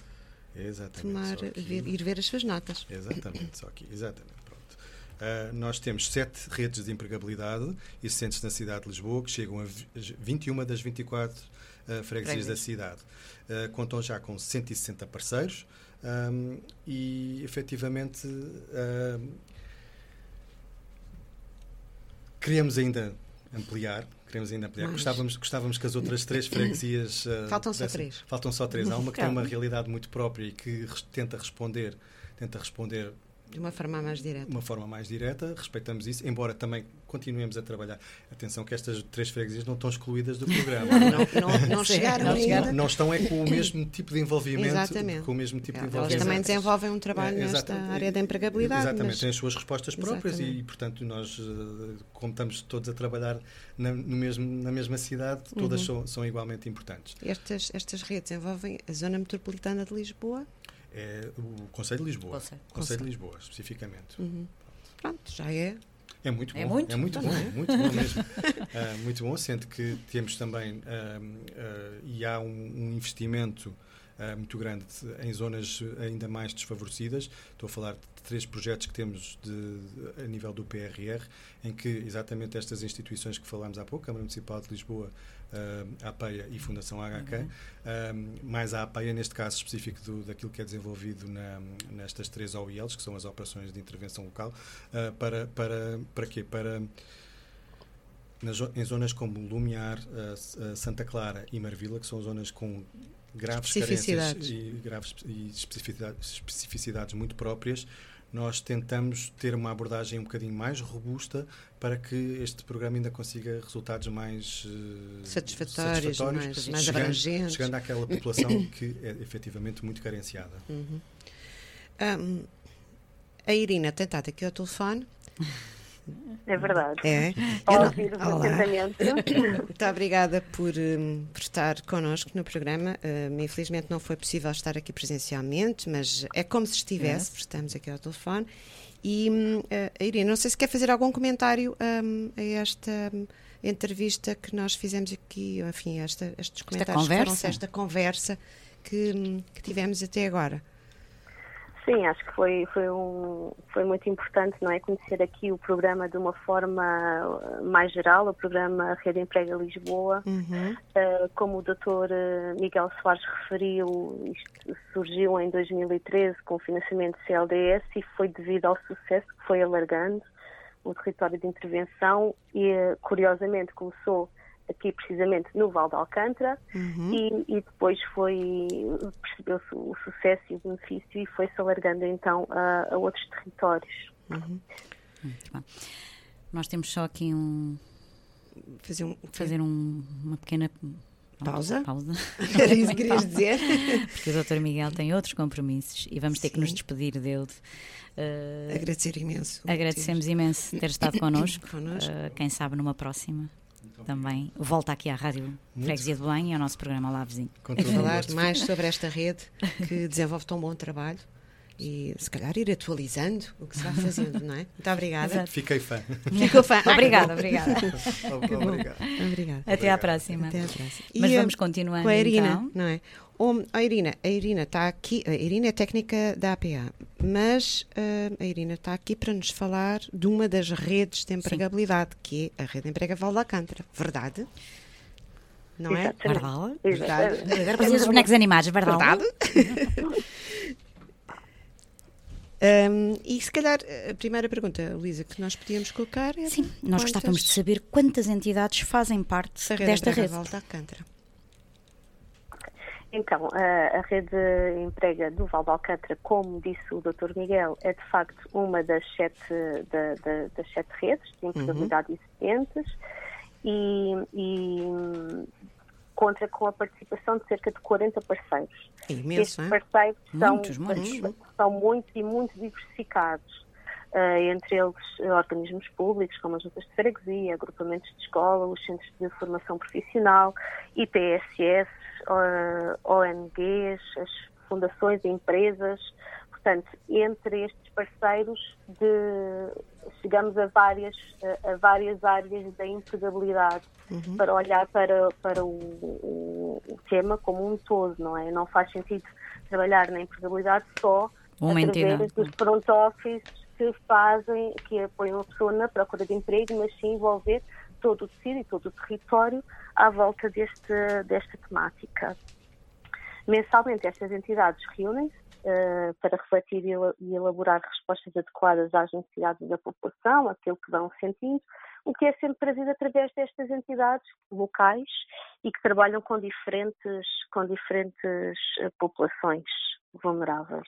ir ver as suas notas. Exatamente, só aqui. Exatamente. Nós temos 7 redes de empregabilidade existentes na cidade de Lisboa, que chegam a 21 das 24 freguesias da cidade. Contam já com 160 parceiros e, efetivamente, queremos ainda ampliar. Gostávamos que as outras 3 freguesias... Faltam só 3. Há uma que tem uma realidade muito própria e que tenta responder de uma forma mais direta. Respeitamos isso, embora também continuemos a trabalhar. Atenção que estas 3 freguesias não estão excluídas do programa. Não chegaram ainda. Não estão com o mesmo tipo de envolvimento. Exatamente. Com o mesmo tipo de envolvimento. Elas também desenvolvem um trabalho nesta área da empregabilidade. Exatamente, têm as suas respostas próprias e, portanto, nós, como estamos todos a trabalhar na mesma cidade, todas são igualmente importantes. Estas redes envolvem a zona metropolitana de Lisboa? É o Conselho de Lisboa. Conselho de Lisboa, especificamente. Pronto, já é. É muito bom. É muito bom mesmo. Muito bom, sendo que temos também e há um investimento muito grande em zonas ainda mais desfavorecidas. Estou a falar de 3 projetos que temos a nível do PRR, em que exatamente estas instituições que falámos há pouco, Câmara Municipal de Lisboa, a APEA e Fundação HK, mais a APEA, neste caso específico daquilo que é desenvolvido nestas 3 OILs, que são as Operações de Intervenção Local, para quê? Em zonas como Lumiar, Santa Clara e Marvila, que são zonas com graves carências e especificidades muito próprias, nós tentamos ter uma abordagem um bocadinho mais robusta para que este programa ainda consiga resultados mais satisfatórios mais abrangentes. Chegando àquela população que é efetivamente muito carenciada. A Irina tem estado aqui ao telefone. É verdade. Muito obrigada por estar connosco no programa. Infelizmente não foi possível estar aqui presencialmente, mas é como se estivesse, porque estamos aqui ao telefone. E Irina, não sei se quer fazer algum comentário a esta entrevista que nós fizemos aqui, enfim, estes comentários que foram esta conversa que tivemos até agora. Sim, acho que foi muito importante, não é, conhecer aqui o programa de uma forma mais geral, o programa Rede Emprega Lisboa. Como o Dr. Miguel Soares referiu, isto surgiu em 2013 com o financiamento do CLDS e foi devido ao sucesso que foi alargando o território de intervenção e, curiosamente, começou aqui precisamente no Val de Alcântara e depois percebeu-se o sucesso e o benefício e foi-se alargando então a outros territórios. Muito bom. Nós temos só aqui fazer uma pequena pausa. Era isso que querias dizer? Porque o Dr. Miguel tem outros compromissos e vamos ter que nos despedir dele. Agradecer imenso. Agradecemos imenso ter estado connosco. Quem sabe numa próxima também volta aqui à Rádio Freguesia de Belém e ao nosso programa Olá Vizinho. Falar mais sobre esta rede que desenvolve tão bom trabalho e se calhar ir atualizando o que se vai fazendo, não é? Muito obrigada. Exato. Fiquei fã. Ficou fã. Obrigada. Obrigada. Até à próxima. Mas vamos continuando com a Irina, então. Não é? A Irina está aqui, a Irina é técnica da APA, mas a Irina está aqui para nos falar de uma das redes de empregabilidade, que é a Rede Emprega Val de Alcântara. Verdade? Não é? Verdade. Agora fazia os bonecos animados, verdade? E se calhar a primeira pergunta, Luísa, que nós podíamos colocar é... Sim, nós gostávamos de saber quantas entidades fazem parte desta rede. Val de Alcântara. Então, a rede Emprega do Val de Alcântara, como disse o Dr. Miguel, é de facto uma das 7 redes de empregabilidade existentes e conta com a participação de cerca de 40 parceiros. Imenso, Estes parceiros são muitos e muito diversificados. Entre eles organismos públicos, como as juntas de freguesia, agrupamentos de escola, os centros de formação profissional, IPSS, ONGs, as fundações e empresas. Portanto, entre estes parceiros chegamos a várias áreas da empregabilidade para olhar para o tema como um todo, não é? Não faz sentido trabalhar na empregabilidade só através dos front office que apoiam a pessoa na procura de emprego, mas sim envolver todo o tecido e todo o território à volta desta temática. Mensalmente, estas entidades reúnem-se para refletir e elaborar respostas adequadas às necessidades da população, aquilo que vão sentindo, o que é sempre trazido através destas entidades locais e que trabalham com diferentes populações vulneráveis.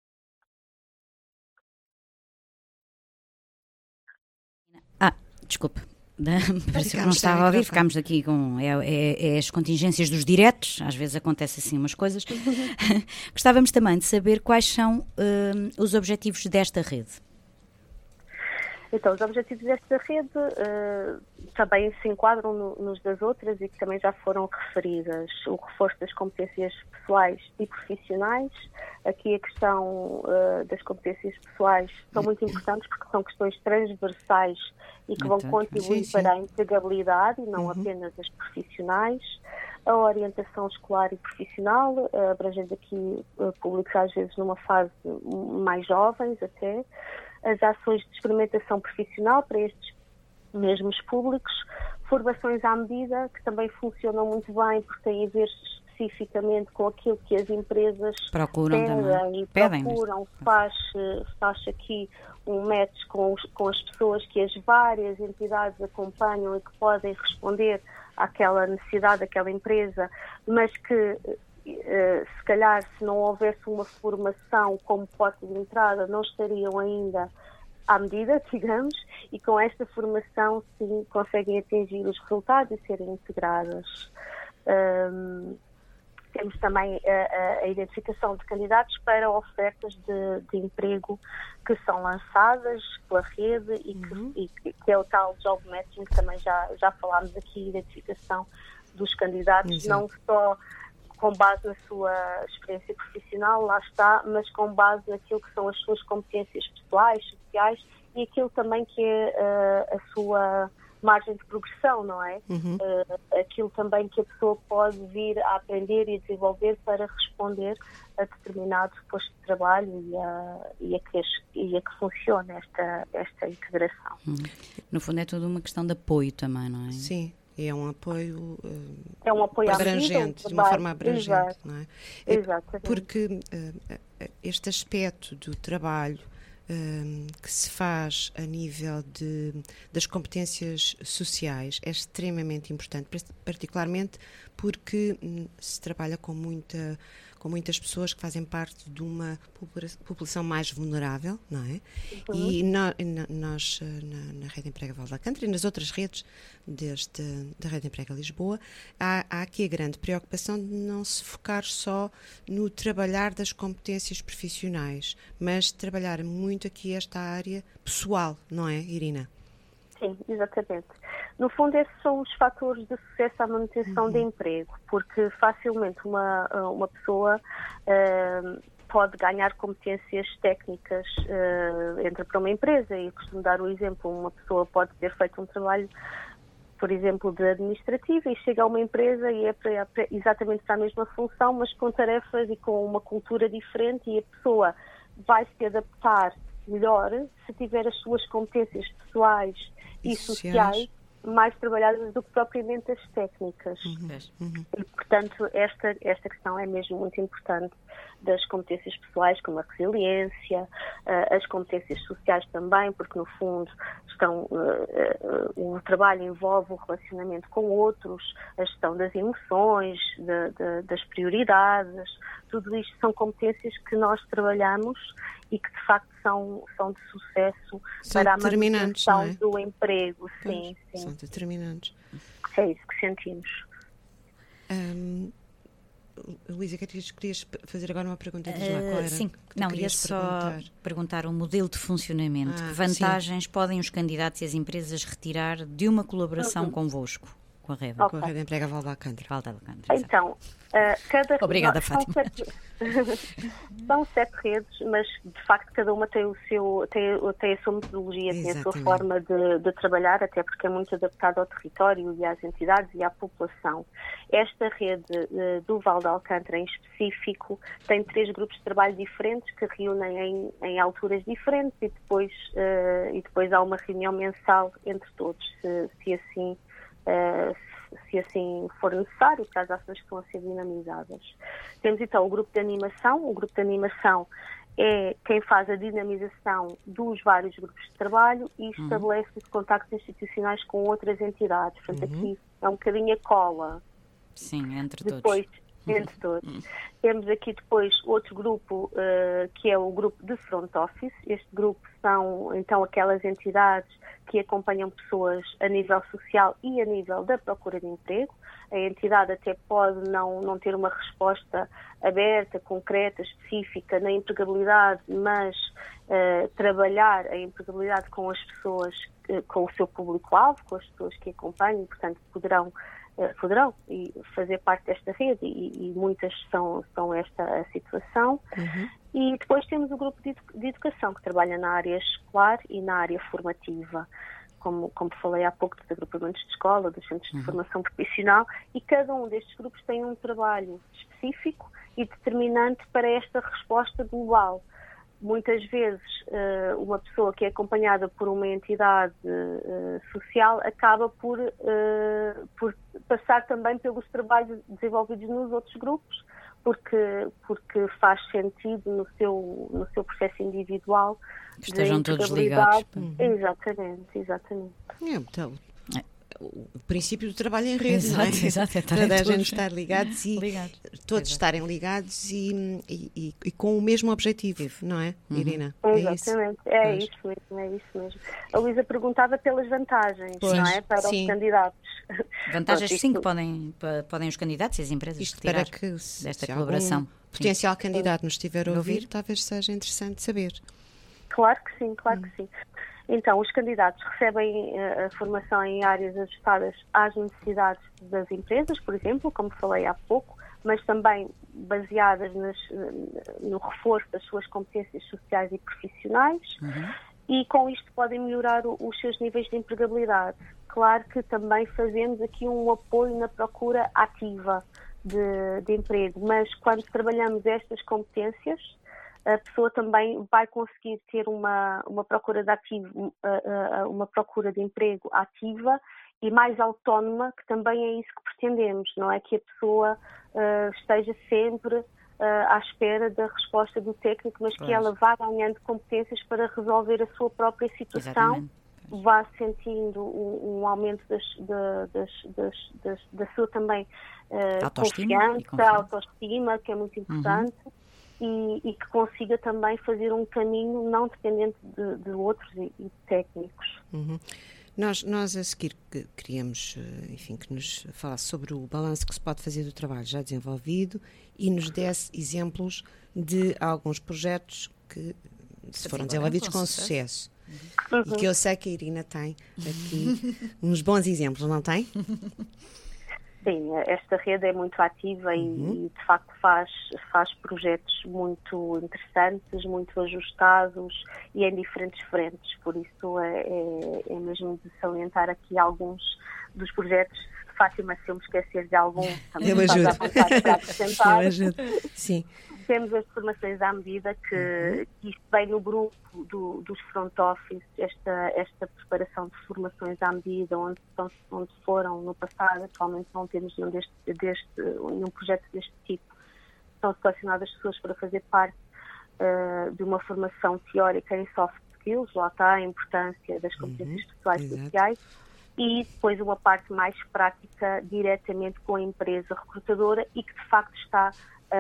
Desculpe, parece que não estava a ouvir, ficámos aqui com as contingências dos diretos, às vezes acontece assim umas coisas. Gostávamos também de saber quais são os objetivos desta rede. Então, os objetivos desta rede também se enquadram nos das outras e que também já foram referidas. O reforço das competências pessoais e profissionais. Aqui a questão das competências pessoais são muito importantes porque são questões transversais e que vão contribuir para a empregabilidade e não apenas as profissionais. A orientação escolar e profissional, abrangendo aqui públicos às vezes numa fase mais jovens até. As ações de experimentação profissional para estes mesmos públicos, formações à medida, que também funcionam muito bem, porque têm a ver especificamente com aquilo que as empresas procuram. Faz aqui um match com as pessoas que as várias entidades acompanham e que podem responder àquela necessidade daquela empresa, mas que se calhar se não houvesse uma formação como porta de entrada não estariam ainda à medida, digamos, e com esta formação sim conseguem atingir os resultados e serem integradas. Temos também a identificação de candidatos para ofertas de emprego que são lançadas pela rede e que é o tal job matching, que também já falámos aqui, identificação dos candidatos, não só com base na sua experiência profissional, lá está, mas com base naquilo que são as suas competências pessoais, sociais e aquilo também que é a sua margem de progressão, não é? Aquilo também que a pessoa pode vir a aprender e a desenvolver para responder a determinado posto de trabalho e a que funcione esta integração. No fundo é tudo uma questão de apoio também, não é? Sim. É um apoio, abrangente, de uma forma abrangente, exato, não é? Exatamente. Porque este aspecto do trabalho que se faz a nível das competências sociais é extremamente importante, particularmente porque se trabalha com muitas pessoas que fazem parte de uma população mais vulnerável, não é? E nós, na Rede Emprega Val de Alcântara e nas outras redes da Rede Emprega Lisboa, há aqui a grande preocupação de não se focar só no trabalhar das competências profissionais, mas trabalhar muito aqui esta área pessoal, não é, Irina? Sim, exatamente. No fundo, esses são os fatores de sucesso à manutenção de emprego, porque facilmente uma pessoa pode ganhar competências técnicas, entra para uma empresa e costumo dar o exemplo, uma pessoa pode ter feito um trabalho, por exemplo, de administrativo e chega a uma empresa e é exatamente para a mesma função, mas com tarefas e com uma cultura diferente e a pessoa vai se adaptar melhor se tiver as suas competências pessoais e sociais mais trabalhadas do que propriamente as técnicas. E, portanto, esta questão é mesmo muito importante, das competências pessoais, como a resiliência, as competências sociais também, porque no fundo o trabalho envolve o relacionamento com outros, a gestão das emoções, das prioridades, tudo isto são competências que nós trabalhamos e que de facto são de sucesso para a manutenção do emprego. Sim. São determinantes. É isso que sentimos. Luísa, querias fazer agora uma pergunta? Diz lá, qual era? Sim, não, ia só perguntar o modelo de funcionamento. Que vantagens podem os candidatos e as empresas retirar de uma colaboração convosco, com a Rede? Com a Rede Emprega Valde Alcântara. Então, Obrigada, Fátima. São 7 redes, mas de facto cada uma tem a sua metodologia, tem a sua forma de trabalhar, até porque é muito adaptada ao território e às entidades e à população. Esta rede do Val de Alcântara em específico tem 3 grupos de trabalho diferentes que reúnem em alturas diferentes e depois há uma reunião mensal entre todos, se assim for necessário, para as ações que estão a ser dinamizadas. Temos então o grupo de animação. O grupo de animação é quem faz a dinamização dos vários grupos de trabalho e estabelece os contactos institucionais com outras entidades. Portanto, aqui é um bocadinho a cola. Sim, entre todos. Temos aqui depois outro grupo, que é o grupo de front office. Este grupo são então aquelas entidades que acompanham pessoas a nível social e a nível da procura de emprego. A entidade até pode não ter uma resposta aberta, concreta, específica na empregabilidade, mas trabalhar a empregabilidade com as pessoas, com o seu público-alvo, com as pessoas que acompanham, portanto poderão fazer parte desta rede e muitas são esta a situação. E depois temos o grupo de educação, que trabalha na área escolar e na área formativa, como falei há pouco, dos agrupamentos de escola, dos centros de formação profissional, e cada um destes grupos tem um trabalho específico e determinante para esta resposta global. Muitas vezes uma pessoa que é acompanhada por uma entidade social acaba por passar também pelos trabalhos desenvolvidos nos outros grupos, porque faz sentido no seu processo individual. Que estejam todos ligados. Exatamente. Então, o princípio do trabalho em rede, não é? Exato, toda a gente estar ligados e todos estarem ligados e com o mesmo objetivo, não é, Irina? Exatamente, é isso mesmo. A Luísa perguntava pelas vantagens, não é? Para os candidatos. Vantagens, sim, que podem os candidatos e as empresas retirar desta colaboração. Potencial candidato nos estiver a ouvir, talvez seja interessante saber. Claro que sim. Então, os candidatos recebem a formação em áreas ajustadas às necessidades das empresas, por exemplo, como falei há pouco, mas também baseadas no reforço das suas competências sociais e profissionais, e com isto podem melhorar os seus níveis de empregabilidade. Claro que também fazemos aqui um apoio na procura ativa de emprego, mas quando trabalhamos estas competências, a pessoa também vai conseguir ter uma procura de emprego ativa e mais autónoma, que também é isso que pretendemos, não é que a pessoa esteja sempre à espera da resposta do técnico, mas que ela vá ganhando competências para resolver a sua própria situação, vá sentindo um aumento da sua também confiança, autoestima, que é muito importante. E que consiga também fazer um caminho não dependente de outros e de técnicos. Nós a seguir queríamos, enfim, que nos falasse sobre o balanço que se pode fazer do trabalho já desenvolvido e nos desse exemplos de alguns projetos que se foram desenvolvidos com sucesso. E que eu sei que a Irina tem aqui uns bons exemplos, não tem? Sim, esta rede é muito ativa e de facto faz projetos muito interessantes, muito ajustados e em diferentes frentes, por isso é mesmo de salientar aqui alguns dos projetos. Fátima, se eu me esquecer de algum, também eu ajudo. Para apresentar. Eu ajudo. Sim. Temos as formações à medida que isto vem no grupo dos front office, esta preparação de formações à medida, onde foram no passado, atualmente não temos nenhum projeto deste tipo. São selecionadas pessoas para fazer parte de uma formação teórica em soft skills, lá está a importância das competências pessoais e sociais, e depois uma parte mais prática diretamente com a empresa recrutadora e que de facto está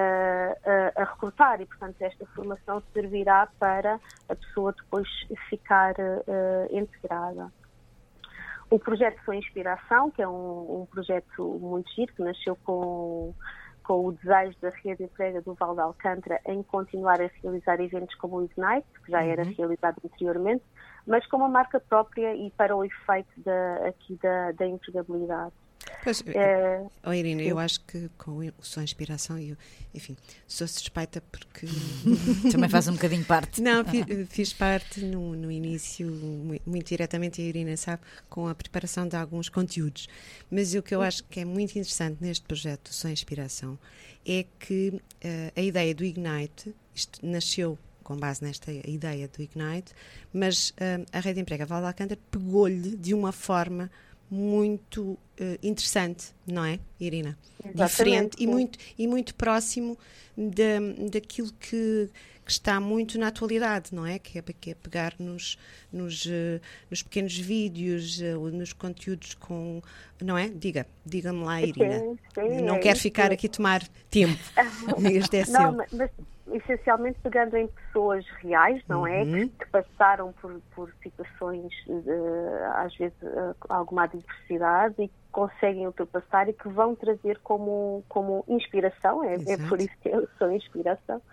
a recrutar, e portanto esta formação servirá para a pessoa depois ficar integrada. O projeto Foi Inspiração, que é um projeto muito giro, que nasceu com o desejo da Rede Emprega do Val de Alcântara em continuar a realizar eventos como o Ignite, que já era realizado anteriormente, mas com uma marca própria e para o efeito da empregabilidade. Pois, Irina, eu acho que com o Só Inspiração, enfim, sou suspeita porque... Também faz um bocadinho parte. Não, fiz parte no início, muito diretamente, a Irina sabe, com a preparação de alguns conteúdos. Mas o que eu acho que é muito interessante neste projeto do Só Inspiração é que a ideia do Ignite, isto nasceu com base nesta ideia do Ignite, mas a Rede Emprega Val de Alcântara pegou-lhe de uma forma muito interessante, não é, Irina? Exatamente. Diferente e muito próximo daquilo que está muito na atualidade, não é? Que é pegar nos pequenos vídeos, nos conteúdos com... Não é? Diga-me lá, Irina. Sim, não quero ficar aqui a tomar tempo. Este é não, mas essencialmente pegando em pessoas reais, não é? Que passaram por situações, às vezes, alguma adversidade e que conseguem ultrapassar e que vão trazer como inspiração, é por isso que eu sou inspiração,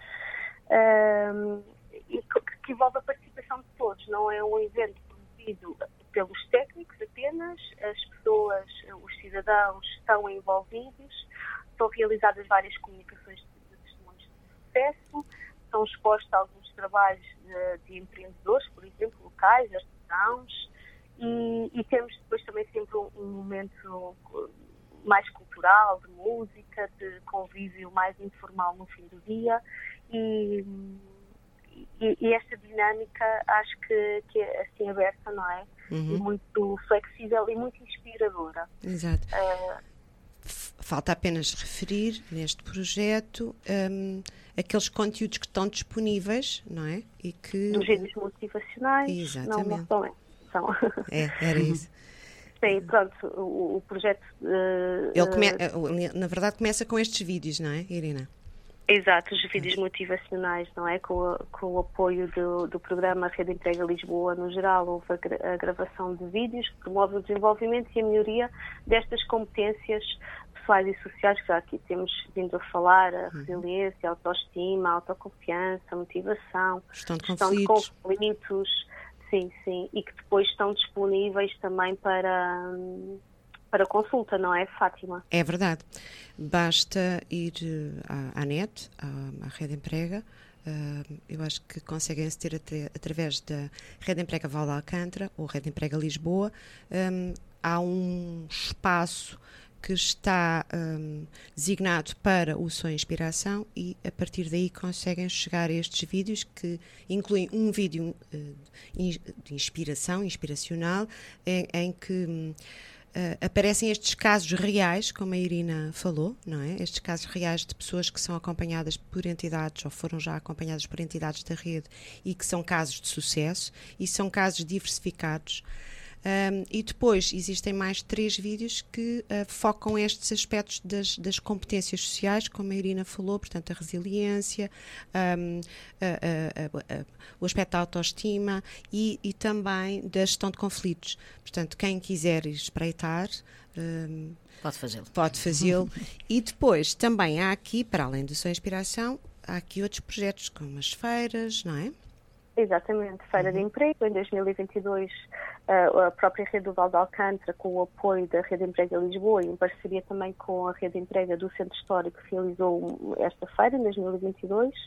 e que envolve a participação de todos. Não é um evento promovido pelos técnicos apenas, as pessoas, os cidadãos estão envolvidos, são realizadas várias comunicações de testemunhos de sucesso, são expostos alguns trabalhos de empreendedores, por exemplo, locais, artesãos, e temos depois também sempre um momento mais cultural, de música, de convívio mais informal no fim do dia, e esta dinâmica acho que é assim aberta, não é? E muito flexível e muito inspiradora. Exato. Falta apenas referir neste projeto aqueles conteúdos que estão disponíveis, não é? E que... Dos vídeos motivacionais. Exatamente. Não são. Era isso. Sim, pronto, o projeto... na verdade começa com estes vídeos, não é, Irina? Exato, os vídeos motivacionais, não é? Com o apoio do programa Rede Emprega Lisboa, no geral, houve a gravação de vídeos que promove o desenvolvimento e a melhoria destas competências pessoais e sociais que já aqui temos vindo a falar, a resiliência, a autoestima, a autoconfiança, a motivação, gestão de conflitos, sim, e que depois estão disponíveis também para consulta, não é, Fátima? É verdade. Basta ir à net, à Rede Emprega. Eu acho que conseguem aceder através da Rede Emprega Val de Alcântara ou Rede Emprega Lisboa. Há um espaço que está designado para o Só Inspiração e a partir daí conseguem chegar a estes vídeos que incluem um vídeo de inspiracional em que aparecem estes casos reais, como a Irina falou, não é? Estes casos reais de pessoas que são acompanhadas por entidades ou foram já acompanhadas por entidades da rede e que são casos de sucesso e são casos diversificados. E depois existem mais 3 vídeos que focam estes aspectos das competências sociais, como a Irina falou, portanto a resiliência, o aspecto da autoestima e também da gestão de conflitos. Portanto, quem quiser espreitar pode fazê-lo. E depois também há aqui, para além do Só Inspiração, há aqui outros projetos como as feiras, não é? Exatamente, Feira de Emprego. Em 2022, a própria Rede do Val de Alcântara, com o apoio da Rede Emprega Lisboa e em parceria também com a Rede Emprega do Centro Histórico, realizou esta feira em 2022.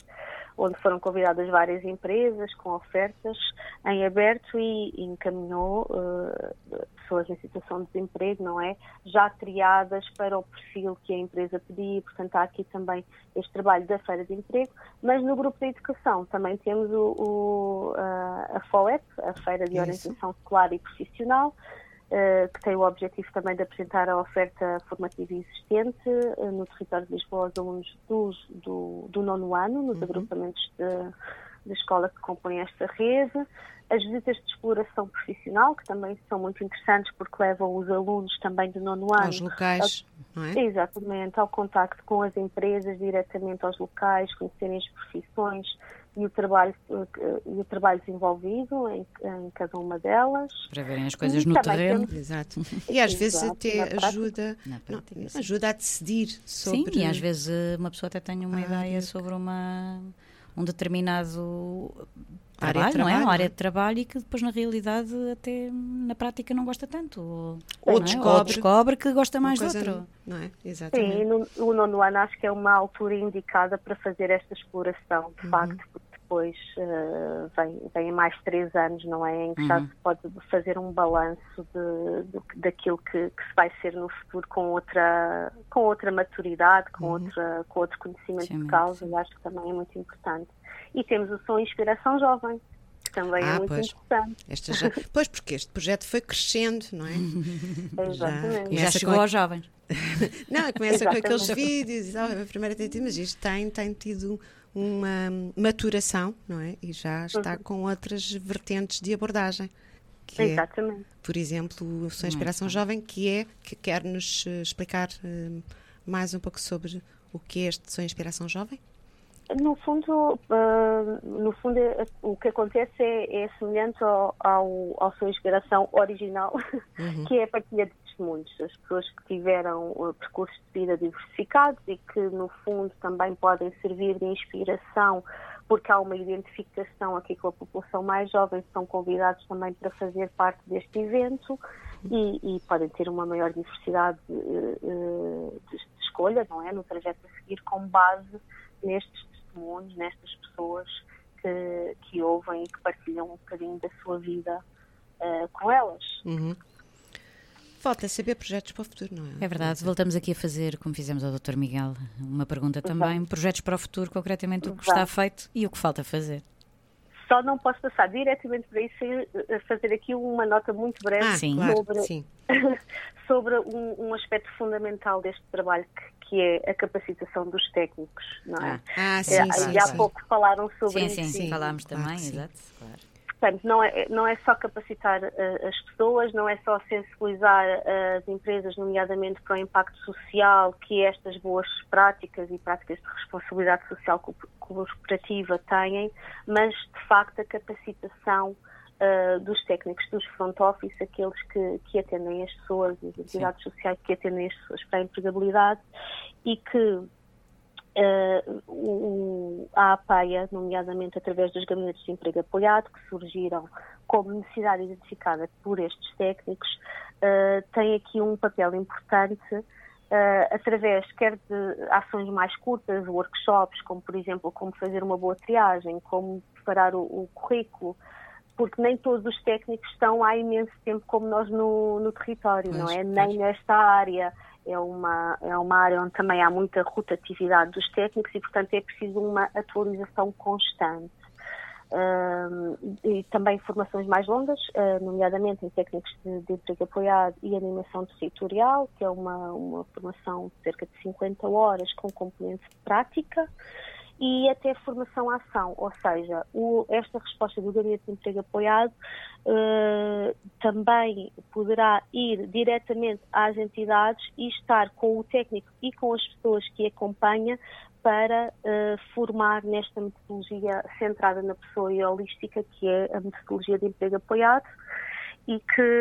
onde foram convidadas várias empresas com ofertas em aberto e encaminhou pessoas em situação de desemprego, não é? Já triadas para o perfil que a empresa pedia, portanto há aqui também este trabalho da Feira de Emprego, mas no grupo de educação também temos a FOEP, a Feira de Orientação Escolar e Profissional, que tem o objetivo também de apresentar a oferta formativa existente no território de Lisboa aos alunos do 9º ano, nos agrupamentos de escola que compõem esta rede. As visitas de exploração profissional, que também são muito interessantes porque levam os alunos também do 9º ano aos locais, não é? Exatamente, ao contacto com as empresas, diretamente aos locais, conhecerem as profissões e o trabalho desenvolvido em cada uma delas. Para verem as coisas no terreno. Exato. E às vezes até ajuda a decidir sobre... Sim, e às vezes uma pessoa até tem uma ideia sobre um determinado trabalho, não é? Uma área de trabalho e que depois na realidade até na prática não gosta tanto. Ou descobre que gosta mais de outro. Não é? Exatamente. Sim, o 9º ano acho que é uma altura indicada para fazer esta exploração, de facto, porque depois vem mais 3 anos, não é? Em que já se pode fazer um balanço daquilo que se vai ser no futuro com outra maturidade, com outro conhecimento de causa, e acho que também é muito importante. E temos o Som Inspiração Jovem, que também é muito importante. Pois, porque este projeto foi crescendo, não é? Exatamente. Já chegou aos jovens. Não, começa com aqueles vídeos, a primeira tentativa, mas isto tem tido uma maturação, não é? E já está com outras vertentes de abordagem. Que Exatamente. É, por exemplo, o Som Inspiração Jovem, que quer-nos explicar mais um pouco sobre o que é este Som Inspiração Jovem? No fundo, o que acontece é semelhante ao Som Inspiração original, que é a partilha de testemunhos. As pessoas que tiveram percursos de vida diversificados e que, no fundo, também podem servir de inspiração, porque há uma identificação aqui com a população mais jovem, são convidados também para fazer parte deste evento e podem ter uma maior diversidade de escolha, não é? No trajeto a seguir, com base nestes testemunhos, nestas pessoas que ouvem e que partilham um bocadinho da sua vida com elas. Falta saber projetos para o futuro, não é? É verdade, voltamos aqui a fazer, como fizemos ao Dr. Miguel, uma pergunta também, projetos para o futuro, concretamente o que está feito e o que falta fazer. Só não posso passar diretamente para isso sem fazer aqui uma nota muito breve sobre um aspecto fundamental deste trabalho que é a capacitação dos técnicos, não é? Sim. E há pouco falaram sobre isso. Sim, falámos também, exato, claro. Portanto, não é só capacitar as pessoas, não é só sensibilizar as empresas, nomeadamente para o impacto social que estas boas práticas e práticas de responsabilidade social corporativa têm, mas, de facto, a capacitação dos técnicos dos front office, aqueles que atendem as pessoas, as entidades sociais que atendem as pessoas para a empregabilidade e que a APAEA, nomeadamente através dos gabinetes de emprego apoiado, que surgiram como necessidade identificada por estes técnicos, tem aqui um papel importante através quer de ações mais curtas, workshops, como por exemplo como fazer uma boa triagem, como preparar o currículo, porque nem todos os técnicos estão há imenso tempo como nós no território, não é? Nem nesta área. É uma área onde também há muita rotatividade dos técnicos e, portanto, é preciso uma atualização constante. E também formações mais longas, nomeadamente em técnicos de emprego apoiado e animação territorial, que é uma formação de cerca de 50 horas com componente de prática, e até formação à ação, ou seja, esta resposta do Gabinete de Emprego Apoiado também poderá ir diretamente às entidades e estar com o técnico e com as pessoas que acompanha para formar nesta metodologia centrada na pessoa e holística, que é a metodologia de emprego apoiado, e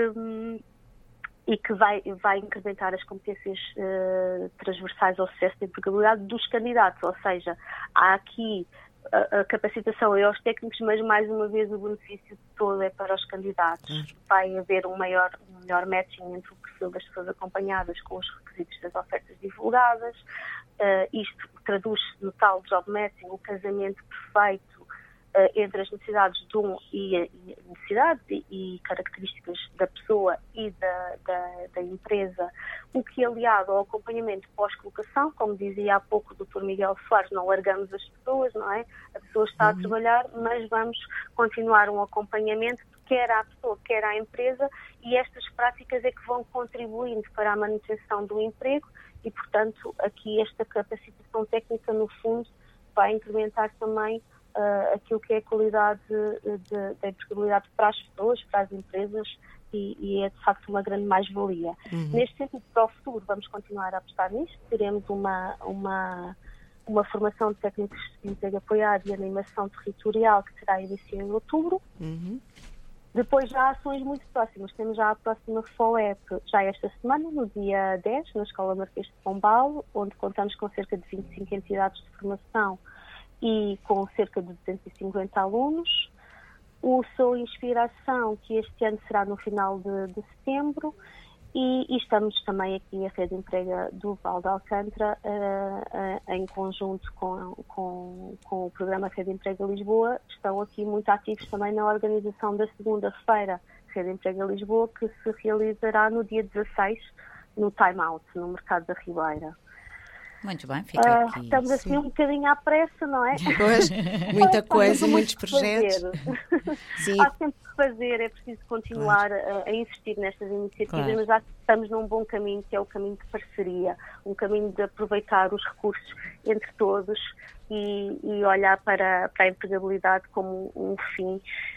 que vai incrementar as competências transversais ao sucesso de empregabilidade dos candidatos, ou seja, há aqui a capacitação é aos técnicos, mas mais uma vez o benefício de todo é para os candidatos. Vai haver um melhor matching entre o perfil das pessoas acompanhadas com os requisitos das ofertas divulgadas. Isto traduz-se no tal job matching, o casamento perfeito entre as necessidades de necessidades e características da pessoa e da empresa, o que aliado ao acompanhamento pós-colocação, como dizia há pouco o Dr. Miguel Soares, não largamos as pessoas, não é? A pessoa está a trabalhar, mas vamos continuar um acompanhamento, quer à pessoa, quer à empresa, e estas práticas é que vão contribuindo para a manutenção do emprego e, portanto, aqui esta capacitação técnica, no fundo, vai incrementar também aquilo que é a qualidade da empregabilidade para as pessoas, para as empresas, e é de facto uma grande mais-valia. Neste sentido, para o futuro, vamos continuar a apostar nisto. Teremos uma formação de técnicos de emprego apoiado e animação territorial que terá início em outubro. Depois já há ações muito próximas. Temos já a próxima FOEP, já esta semana, no dia 10, na Escola Marquês de Pombal, onde contamos com cerca de 25 entidades de formação e com cerca de 250 alunos. O Sou Inspiração, que este ano será no final de setembro, e estamos também aqui, a Rede Emprega do Val de Alcântara, em conjunto com o programa Rede Emprega Lisboa, estão aqui muito ativos também na organização da segunda-feira Rede Emprega Lisboa, que se realizará no dia 16, no Time Out, no Mercado da Ribeira. Muito bem, fica aqui. Estamos assim um bocadinho à pressa, não é? Pois, muita coisa, muitos projetos. Sim. Há sempre que fazer, é preciso continuar a insistir nestas iniciativas, mas já estamos num bom caminho, que é o caminho de parceria, um caminho de aproveitar os recursos entre todos e olhar para a empregabilidade como um fim,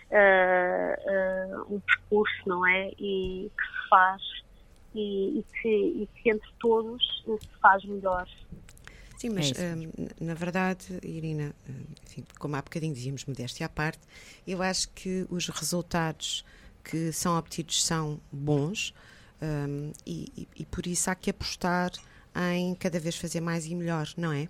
um percurso, não é? E que se faz e que entre todos se faz melhor. Sim, mas na verdade, Irina, enfim, como há bocadinho dizíamos, modéstia à parte, eu acho que os resultados que são obtidos são bons e por isso há que apostar em cada vez fazer mais e melhor, não é?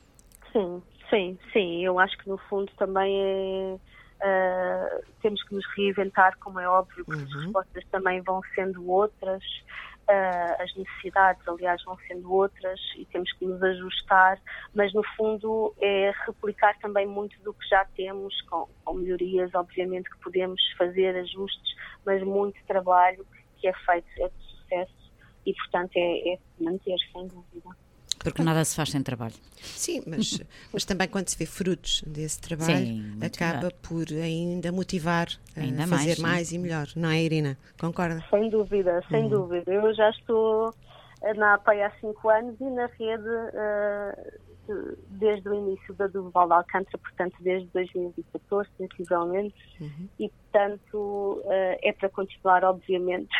Sim. Eu acho que no fundo também temos que nos reinventar, como é óbvio, porque as respostas também vão sendo outras. As necessidades, aliás, vão sendo outras e temos que nos ajustar, mas no fundo é replicar também muito do que já temos, com melhorias, obviamente que podemos fazer ajustes, mas muito trabalho que é feito, é de sucesso e, portanto, é manter, sem dúvida. Porque nada se faz sem trabalho. Sim, mas também quando se vê frutos desse trabalho, acaba por ainda motivar a fazer mais e melhor. Não é, Irina? Concorda? Sem dúvida. Eu já estou na APEI há 5 anos e na rede desde o início da do Val de Alcântara, portanto desde 2014, sensivelmente, e portanto é para continuar, obviamente.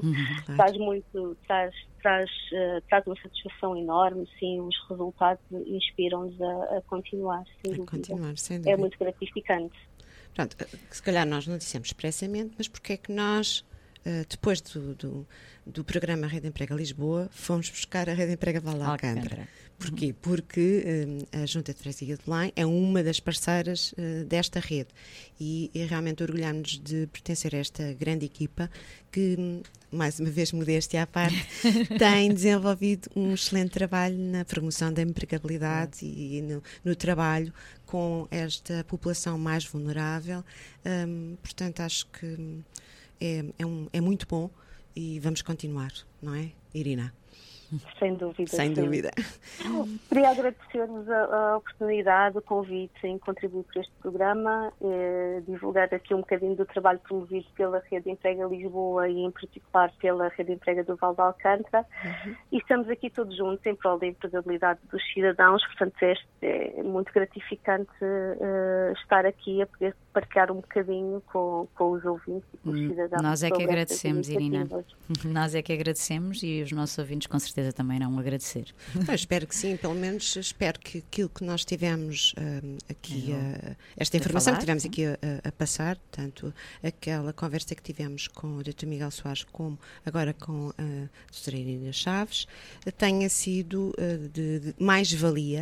Traz uma satisfação enorme, sim, os resultados inspiram-nos a continuar, sem dúvida. É muito gratificante. Pronto, se calhar nós não dissemos expressamente, mas porque é que nós, depois do programa Rede Emprega Lisboa, fomos buscar a Rede Emprega Val de Alcântara? Porquê? Porque a Junta de Freguesia de Belém é uma das parceiras desta rede e realmente orgulhamos-nos de pertencer a esta grande equipa que, mais uma vez, modéstia à parte, tem desenvolvido um excelente trabalho na promoção da empregabilidade e no trabalho com esta população mais vulnerável. Portanto, acho que é muito bom e vamos continuar, não é, Irina? Sem dúvida. Sem dúvida. Queria agradecer-vos a oportunidade, o convite em contribuir para este programa, divulgar aqui um bocadinho do trabalho promovido pela Rede Emprega Lisboa e em particular pela Rede Emprega do Val de Alcântara. E estamos aqui todos juntos em prol da empregabilidade dos cidadãos, portanto é muito gratificante estar aqui a poder partilhar um bocadinho com os ouvintes e com os cidadãos. Nós é que agradecemos, Irina. Nós é que agradecemos e os nossos ouvintes com certeza também irão agradecer. Espero que sim, pelo menos espero que aquilo que nós tivemos aqui, esta informação que tivemos aqui a passar, tanto aquela conversa que tivemos com o Dr. Miguel Soares como agora com a Dra. Irina Chaves, tenha sido de mais-valia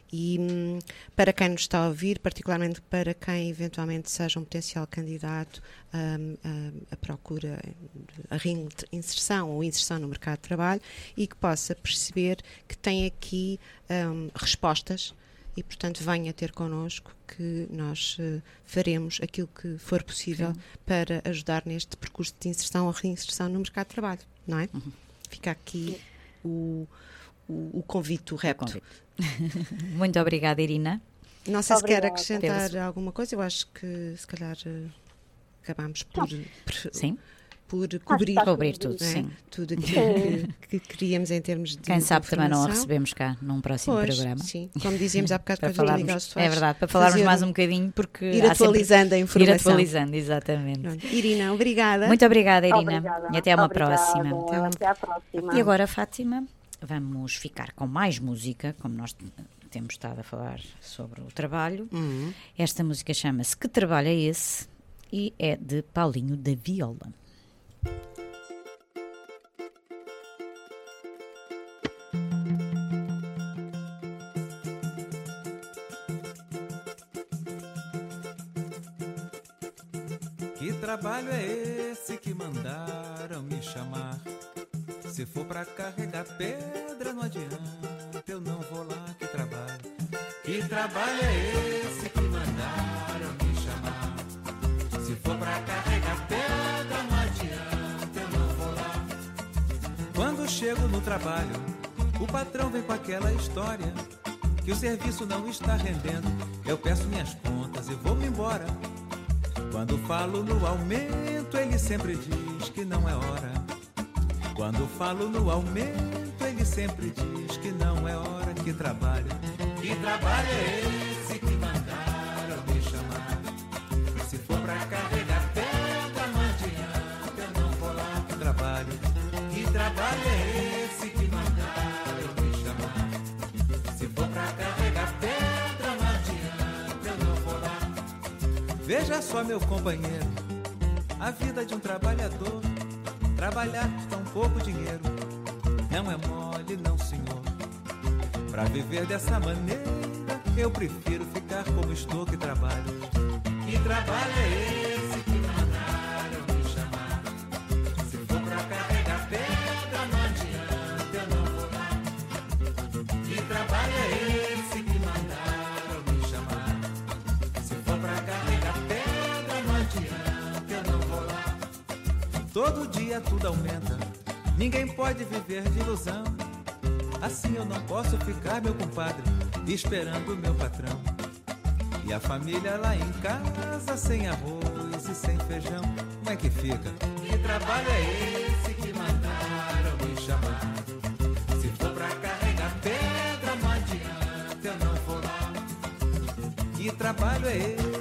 E para quem nos está a ouvir, particularmente para quem eventualmente seja um potencial candidato a procura, a reinserção ou inserção no mercado de trabalho, e que possa perceber que tem aqui respostas, e portanto venha ter connosco, que nós faremos aquilo que for possível para ajudar neste percurso de inserção ou reinserção no mercado de trabalho, não é? Fica aqui o convite, o repto. Muito obrigada, Irina. Não sei se quer acrescentar alguma coisa. Eu acho que se calhar acabamos por cobrir tudo, sim. Tudo aquilo que queríamos em termos de quem sabe também não a recebemos cá num próximo programa. Sim, como dizíamos há bocado para falarmos, é verdade, para falarmos mais um bocadinho, porque ir atualizando a informação. Ir atualizando, exatamente. Pronto. Irina, obrigada. Muito obrigada, Irina. Obrigada. E até uma próxima. Até à próxima. E agora, Fátima, vamos ficar com mais música, como nós temos estado a falar sobre o trabalho. Esta música chama-se Que Trabalho é Esse? E é de Paulinho da Viola. Que trabalho é esse que mandaram me chamar? Se for pra carregar pedra não adianta, eu não vou lá, que trabalho. Que trabalho é esse que mandaram me chamar? Se for pra carregar pedra não adianta, eu não vou lá. Quando chego no trabalho, o patrão vem com aquela história que o serviço não está rendendo. Eu peço minhas contas e vou-me embora. Quando falo no aumento, ele sempre diz que não é hora. Quando falo no aumento, ele sempre diz que não é hora. Que trabalho é esse que mandaram me chamar? Se for pra carregar pedra não adianta, eu não vou lá. Que trabalho é esse que mandaram me chamar? Se for pra carregar pedra não adianta, eu não vou lá. Veja só, meu companheiro, a vida de um trabalhador. Trabalhar por tão pouco dinheiro não é mole, não, senhor. Pra viver dessa maneira, eu prefiro ficar como estou. Que trabalho é esse que mandaram me chamar? Se for pra carregar pedra não adianta, eu não vou lá. Que trabalho é esse que mandaram me chamar? Se for pra carregar pedra não adianta, eu não vou lá. Todo dia tudo aumenta, ninguém pode viver de ilusão. Assim eu não posso ficar, meu compadre, esperando o meu patrão. E a família lá em casa sem arroz e sem feijão, como é que fica? Que trabalho é esse que mandaram me chamar? Se for pra carregar pedra não adianta, eu não vou lá. Que trabalho é esse?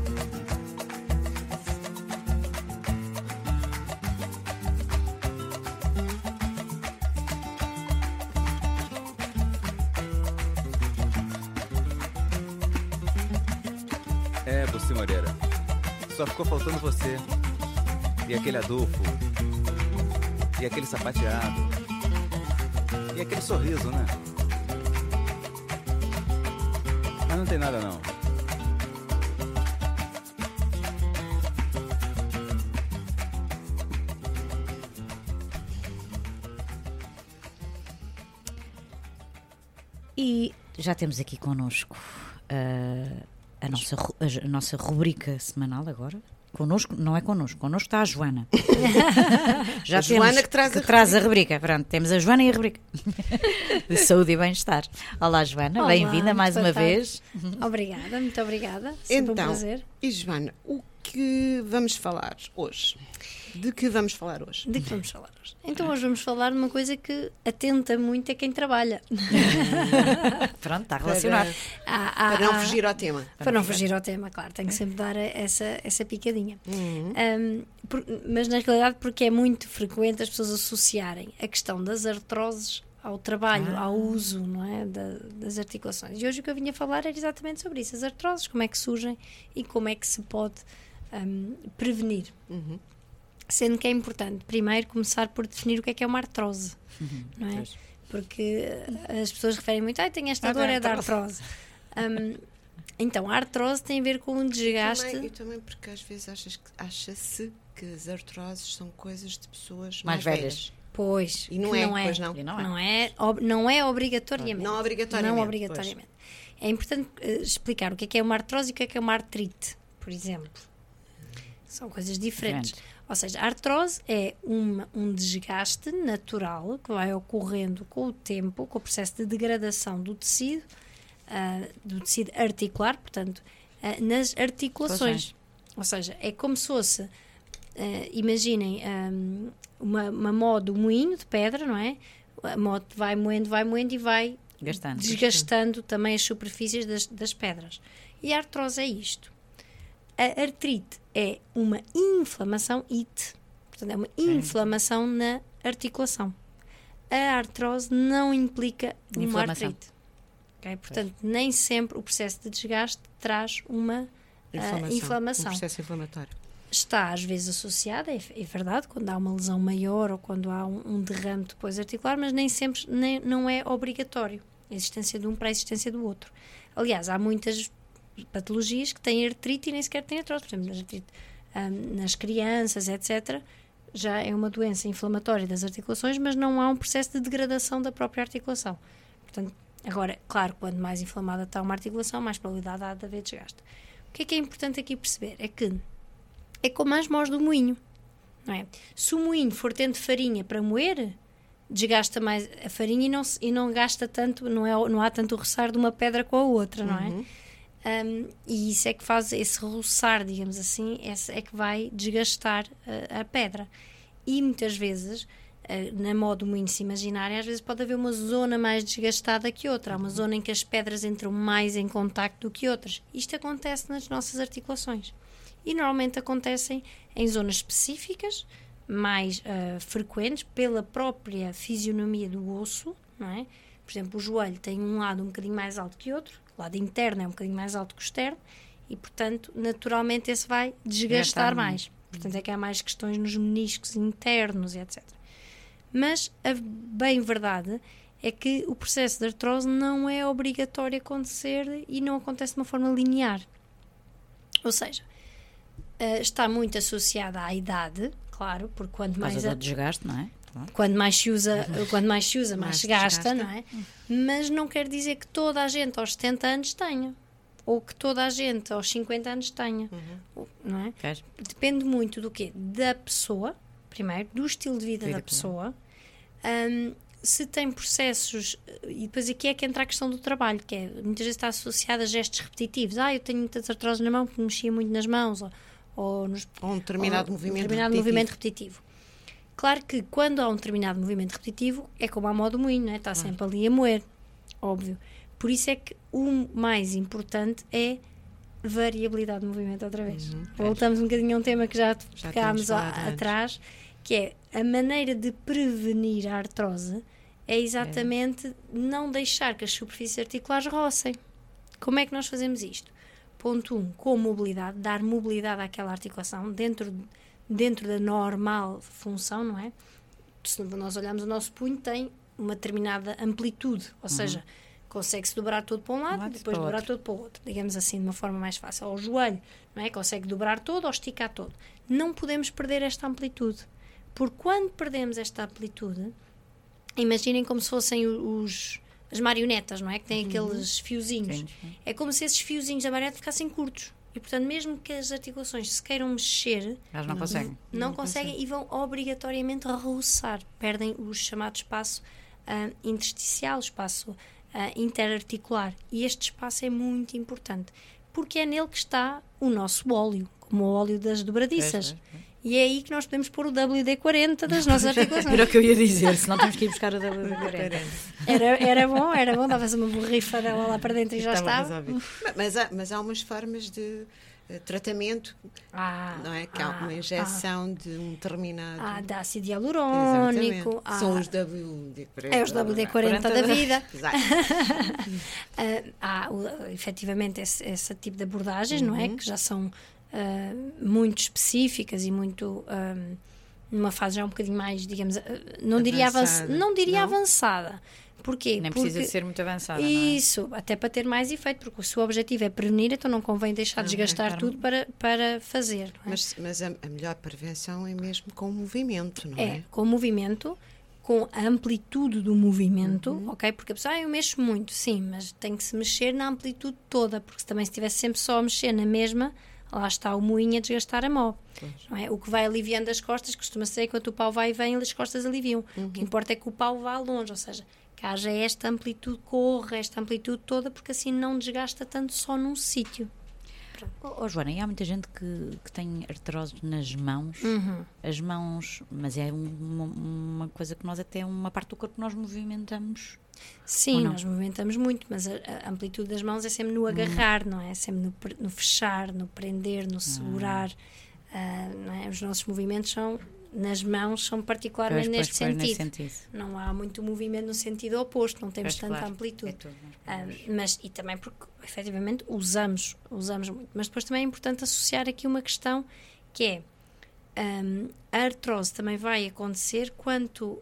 Buci Moreira, só ficou faltando você. E aquele Adolfo. E aquele sapateado. E aquele sorriso, né? Mas não tem nada não. E já temos aqui connosco a nossa rubrica semanal agora. Connosco está a Joana. Já a Joana que traz a rubrica. Pronto, temos a Joana e a rubrica de saúde e bem-estar. Olá, Joana, bem-vinda mais uma vez. Obrigada, muito obrigada. Sempre então, um prazer. E Joana, o que vamos falar hoje? De que vamos falar hoje? Então hoje vamos falar de uma coisa que atenta muito a quem trabalha. Pronto, está relacionado. Para não fugir ao tema. Para não fugir ao tema, claro, tenho que sempre dar essa picadinha. Mas na realidade porque é muito frequente as pessoas associarem a questão das artroses ao trabalho, ao uso, não é, das articulações. E hoje o que eu vinha falar era exatamente sobre isso, as artroses, como é que surgem e como é que se pode prevenir. Sendo que é importante primeiro começar por definir o que é uma artrose, não é? porque as pessoas referem muito, tenho esta dor, é da artrose. Então, a artrose tem a ver com um desgaste. E também porque às vezes acha-se que as artroses são coisas de pessoas mais velhas. Pois, e não é. Pois não. Não é obrigatoriamente. Não obrigatoriamente. É importante explicar o que é uma artrose e o que é uma artrite, por exemplo. São coisas diferentes. Ou seja, a artrose é um desgaste natural que vai ocorrendo com o tempo, com o processo de degradação do tecido articular, portanto, nas articulações. Ou seja, é como se fosse, imaginem, uma modo moinho de pedra, não é? A modo vai moendo e vai desgastando também as superfícies das pedras. E a artrose é isto. A artrite é uma inflamação, portanto, é uma inflamação na articulação. A artrose não implica uma artrite. Okay? Portanto, nem sempre o processo de desgaste traz uma inflamação. Um processo inflamatório. Está às vezes associada, é verdade, quando há uma lesão maior ou quando há um derrame depois articular, mas nem sempre, não é obrigatório a existência de um para a existência do outro. Aliás, há muitas patologias que têm artrite e nem sequer têm artrose. Por exemplo, nas crianças, etc., já é uma doença inflamatória das articulações, mas não há um processo de degradação da própria articulação. Portanto, agora, claro, quanto mais inflamada está uma articulação, mais probabilidade há de haver desgaste. O que é importante aqui perceber? É que é como as mós do moinho, não é? Se o moinho for tendo farinha para moer, desgasta mais a farinha e não gasta tanto, não há tanto roçar de uma pedra com a outra, não é? E isso é que faz esse roçar, digamos assim, é que vai desgastar a pedra. E muitas vezes, na modo moinho se imaginarem, às vezes pode haver uma zona mais desgastada que outra. Há uma zona em que as pedras entram mais em contacto do que outras. Isto acontece nas nossas articulações. E normalmente acontecem em zonas específicas, mais frequentes, pela própria fisionomia do osso, não é? Por exemplo, o joelho tem um lado um bocadinho mais alto que o outro, o lado interno é um bocadinho mais alto que o externo, e, portanto, naturalmente esse vai desgastar mais. Portanto, é que há mais questões nos meniscos internos e etc. Mas a bem verdade é que o processo de artrose não é obrigatório acontecer e não acontece de uma forma linear. Ou seja, está muito associada à idade, claro, porque quanto mais do desgaste, não é? Quando mais se usa, mais se gasta, não é? Mas não quer dizer que toda a gente aos 70 anos tenha, ou que toda a gente aos 50 anos tenha, não é? Claro. Depende muito do quê? Da pessoa, primeiro, do estilo de vida da pessoa, se tem processos, e depois aqui é que entra a questão do trabalho, que muitas vezes está associada a gestos repetitivos. Eu tenho muitas artroses na mão porque mexia muito nas mãos, ou um determinado movimento repetitivo. Claro que quando há um determinado movimento repetitivo, é como a modo moinho, não é? Está sempre ali a moer, óbvio. Por isso é que o mais importante é variabilidade de movimento outra vez. Voltamos um bocadinho a um tema que já tocámos atrás, que é a maneira de prevenir a artrose é exatamente não deixar que as superfícies articulares rocem. Como é que nós fazemos isto? Ponto 1, com mobilidade, dar mobilidade àquela articulação dentro da normal função, não é? Se nós olharmos o nosso punho, tem uma determinada amplitude, ou seja, consegue-se dobrar todo para um lado e depois dobrar todo para o outro, digamos assim, de uma forma mais fácil. Ou o joelho, não é? Consegue dobrar todo ou esticar todo. Não podemos perder esta amplitude, porque quando perdemos esta amplitude, imaginem como se fossem as marionetas, não é? Que têm aqueles fiozinhos. É como se esses fiozinhos da marioneta ficassem curtos. E, portanto, mesmo que as articulações se queiram mexer, elas não conseguem. Não conseguem e vão obrigatoriamente roçar. Perdem o chamado espaço intersticial, espaço interarticular. E este espaço é muito importante, porque é nele que está o nosso óleo, como o óleo das dobradiças. E é aí que nós podemos pôr o WD-40 das nossas articulações. Era o que eu ia dizer, senão temos que ir buscar o WD-40. Era bom, dava-se uma borrifa dela lá para dentro e já estava. Mas há umas formas de tratamento, não é? Que há uma injeção de um determinado... de ácido hialurónico. São os WD-40. É os WD-40 da vida. Há, efetivamente, esse tipo de abordagens, não é? Que já são muito específicas e muito numa fase já um bocadinho mais, digamos, não diria avançada. Porquê? Nem precisa de ser muito avançada. Isso, não é? Até para ter mais efeito, porque o seu objetivo é prevenir, então não convém deixar desgastar tudo para fazer. Não é? Mas a melhor prevenção é mesmo com o movimento, não é? Com o movimento, com a amplitude do movimento, ok? Porque a pessoa, eu mexo muito, sim, mas tem que se mexer na amplitude toda, porque também se estivesse sempre só a mexer na mesma, lá está o moinho a desgastar a mão. Não é? O que vai aliviando as costas, costuma ser enquanto o pau vai e vem, as costas aliviam. O que importa é que o pau vá longe, ou seja, que haja esta amplitude, corra esta amplitude toda, porque assim não desgasta tanto só num sítio. Joana, e há muita gente que tem artrose nas mãos, as mãos, mas é uma coisa que nós até, uma parte do corpo que nós movimentamos. Sim, nós movimentamos muito, mas a amplitude das mãos é sempre no agarrar, não é? Sempre no fechar, no prender, no segurar. Não é? Os nossos movimentos nas mãos são particularmente neste sentido. Não há muito movimento no sentido oposto, não temos tanta amplitude. Mas, e também porque, efetivamente, usamos muito. Mas depois também é importante associar aqui uma questão que é a artrose também vai acontecer quando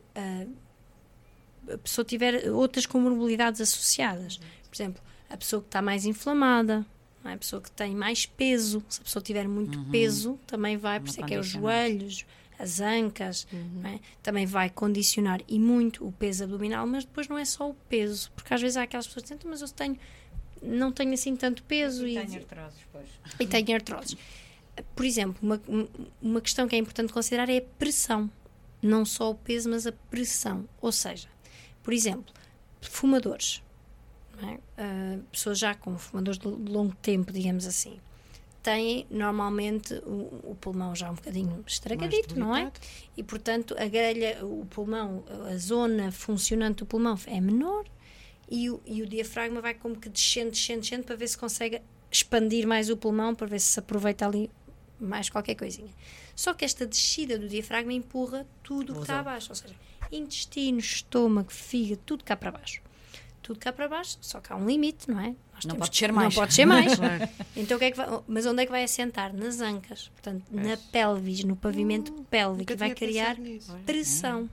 a pessoa tiver outras comorbilidades associadas. Por exemplo, a pessoa que está mais inflamada, não é? A pessoa que tem mais peso, se a pessoa tiver muito peso, também vai, por isso é que é os joelhos, as ancas, não é? Também vai condicionar e muito o peso abdominal, mas depois não é só o peso, porque às vezes há aquelas pessoas que dizem, mas eu não tenho assim tanto peso e tenho artroses, pois. E tenho artroses. Por exemplo, uma questão que é importante considerar é a pressão, não só o peso, mas a pressão, ou seja, por exemplo, fumadores, não é? Pessoas já com fumadores de longo tempo, digamos assim, têm normalmente o pulmão já um bocadinho estragadito, não é? E portanto a grelha, o pulmão, a zona funcionante do pulmão é menor e o diafragma vai como que descendo para ver se consegue expandir mais o pulmão, para ver se aproveita ali mais qualquer coisinha. Só que esta descida do diafragma empurra tudo que está abaixo, ou seja, intestino, estômago, fígado, tudo cá para baixo. Tudo cá para baixo, só que há um limite, não é? Não pode ser mais. Não pode ser mais. Então, mas onde é que vai assentar? Nas ancas, portanto, na pelvis, no pavimento pélvico, vai criar pressão.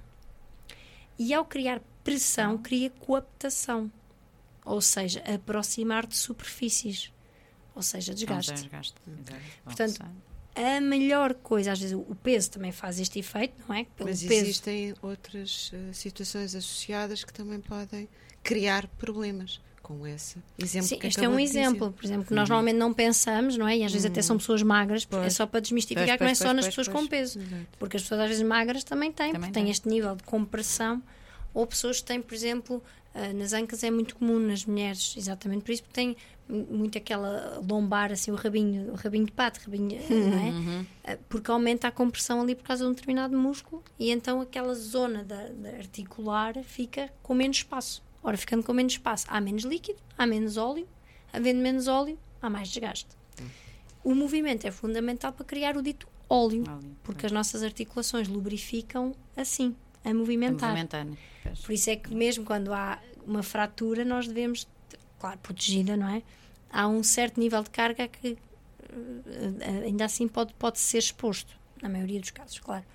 E ao criar pressão, cria coaptação, ou seja, aproximar de superfícies, ou seja, desgaste. Portanto, a melhor coisa, às vezes o peso também faz este efeito, não é? Mas existem outras situações associadas que também podem criar problemas com esse exemplo. Sim, que este é um exemplo, por exemplo, que nós normalmente não pensamos, não é? E às vezes até são pessoas magras, é só para desmistificar que não é só nas pessoas com peso. Exato. Porque as pessoas às vezes magras também têm este nível de compressão, ou pessoas que têm, por exemplo, nas ancas é muito comum nas mulheres, exatamente por isso, porque têm muito aquela lombar, assim, o rabinho de pato, não é? Porque aumenta a compressão ali por causa de um determinado músculo e então aquela zona da articular fica com menos espaço. Ora, ficando com menos espaço, há menos líquido, há menos óleo, havendo menos óleo, há mais desgaste. O movimento é fundamental para criar o dito óleo, porque as nossas articulações lubrificam assim, a movimentar. Por isso é que mesmo quando há uma fratura, nós devemos, claro, protegida, não é? Há um certo nível de carga que ainda assim pode ser exposto, na maioria dos casos, claro.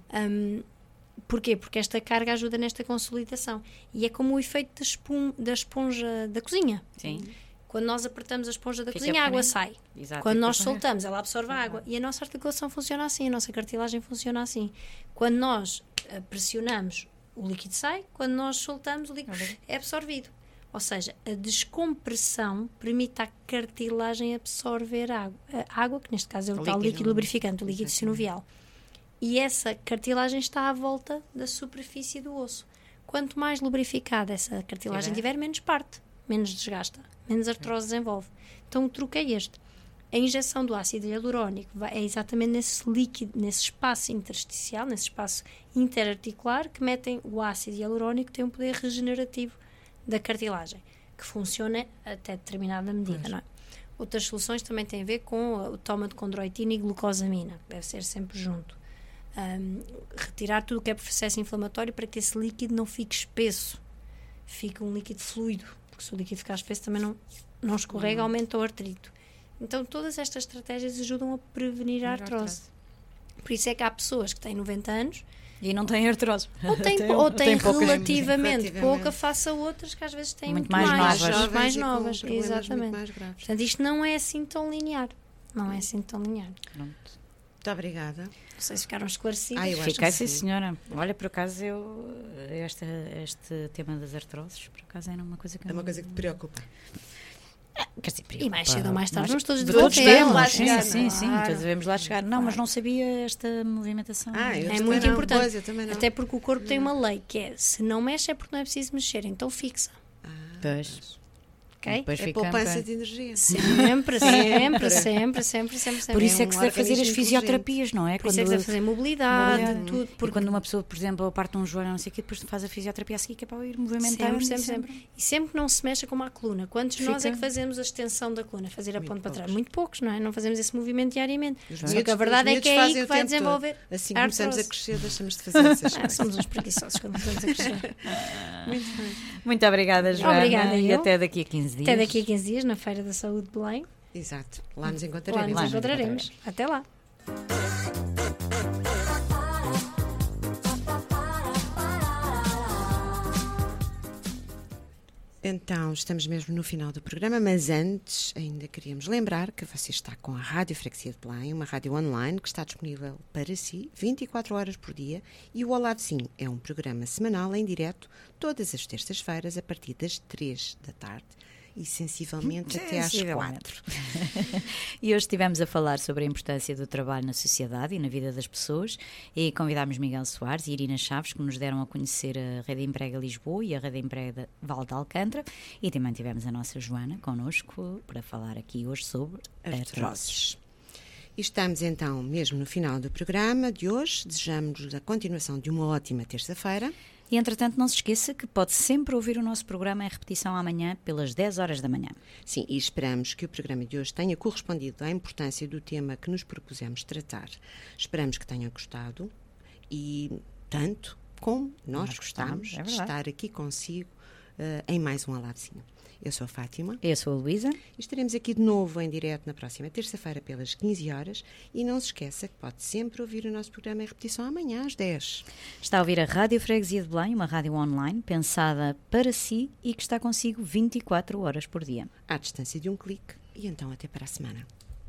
Porquê? Porque esta carga ajuda nesta consolidação. E é como o efeito da esponja da cozinha. Sim. Quando nós apertamos a esponja da cozinha, a água sai. Exato. Quando nós soltamos, ela absorve a água. E a nossa articulação funciona assim, a nossa cartilagem funciona assim. Quando nós pressionamos, o líquido sai. Quando nós soltamos, o líquido é absorvido. Ou seja, a descompressão permite à cartilagem absorver a água, que neste caso é o tal líquido lubrificante, o líquido sinovial. E essa cartilagem está à volta da superfície do osso. Quanto mais lubrificada essa cartilagem tiver, menos parte, menos desgasta, menos artrose desenvolve. Então o truque é este. A injeção do ácido hialurónico é exatamente nesse líquido, nesse espaço intersticial, nesse espaço interarticular, que metem o ácido hialurónico, que tem um poder regenerativo da cartilagem, que funciona até determinada medida. Não é? Outras soluções também têm a ver com o toma de condroitina e glucosamina, que deve ser sempre junto. Retirar tudo o que é processo inflamatório para que esse líquido não fique espesso, fique um líquido fluido, porque se o líquido ficar espesso também não escorrega, aumenta o artrito. Então todas estas estratégias ajudam a prevenir a artrose. Por isso é que há pessoas que têm 90 anos e não têm artrose. Ou têm relativamente pouca face a outras que às vezes têm muito mais novas. Exatamente. Mais graves. Portanto, isto não é assim tão linear. Não é assim tão linear. Pronto. Muito obrigada. Não sei se ficaram esclarecidos. Fiquei, sim, senhora. Olha, por acaso, este tema das artroses, por acaso, era uma coisa que... É uma coisa que te preocupa. Quer dizer, e mais cedo ou mais tarde vamos todos temos. Sim, claro. todos devemos lá chegar. Não, mas não sabia esta movimentação. É muito importante. Até porque o corpo tem uma lei que é, se não mexe é porque não é preciso mexer, então fixa. Pois. Okay? É poupança de energia. Sempre. Por isso é que se deve fazer as fisioterapias, não é? Por isso é que se deve fazer mobilidade, tudo. Porque quando uma pessoa, por exemplo, parte um joelho, não sei o quê, depois faz a fisioterapia a seguir, que é para ir movimentando. Sempre. E sempre que não se mexa como a coluna. Quantos de nós é que fazemos a extensão da coluna? Fazer a ponta para trás? Muito poucos, não é? Não fazemos esse movimento diariamente. Só que a verdade é que é aí que vai desenvolver. Assim que começamos a crescer, deixamos de fazer essas coisas. Somos uns preguiçosos quando começamos a crescer. Muito bem. Muito obrigada, Joana. Obrigada, e até daqui a 15 dias. Até daqui a 15 dias, na Feira da Saúde de Belém. Exato. Lá nos encontraremos. Até lá. Então, estamos mesmo no final do programa, mas antes ainda queríamos lembrar que você está com a Rádio Freguesia de Belém, uma rádio online que está disponível para si 24 horas por dia, e o Ao Lado Sim é um programa semanal em direto todas as terças-feiras a partir das 3 da tarde e sensivelmente até às 4. E hoje estivemos a falar sobre a importância do trabalho na sociedade e na vida das pessoas, e convidámos Miguel Soares e Irina Chaves, que nos deram a conhecer a Rede Emprega Lisboa e a Rede Emprega Val de Alcântara, e também tivemos a nossa Joana connosco para falar aqui hoje sobre artroses. E estamos então mesmo no final do programa de hoje. Desejamos a continuação de uma ótima terça-feira. E, entretanto, não se esqueça que pode sempre ouvir o nosso programa em repetição amanhã, pelas 10 horas da manhã. Sim, e esperamos que o programa de hoje tenha correspondido à importância do tema que nos propusemos tratar. Esperamos que tenham gostado e tanto como nós gostamos de estar aqui consigo em mais um Ao Lado Sim. Eu sou a Fátima. Eu sou a Luísa. E estaremos aqui de novo em direto na próxima terça-feira pelas 15 horas. E não se esqueça que pode sempre ouvir o nosso programa em repetição amanhã às 10. Está a ouvir a Rádio Freguesia de Belém, uma rádio online pensada para si e que está consigo 24 horas por dia. À distância de um clique. E então até para a semana.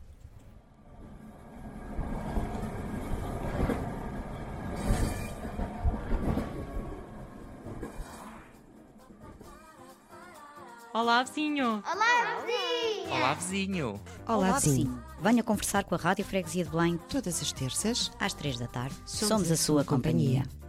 Olá, vizinho! Olá, vizinho! Olá, vizinho! Olá, vizinho! Venha conversar com a Rádio Freguesia de Belém todas as terças às 3 da tarde. Somos a sua companhia.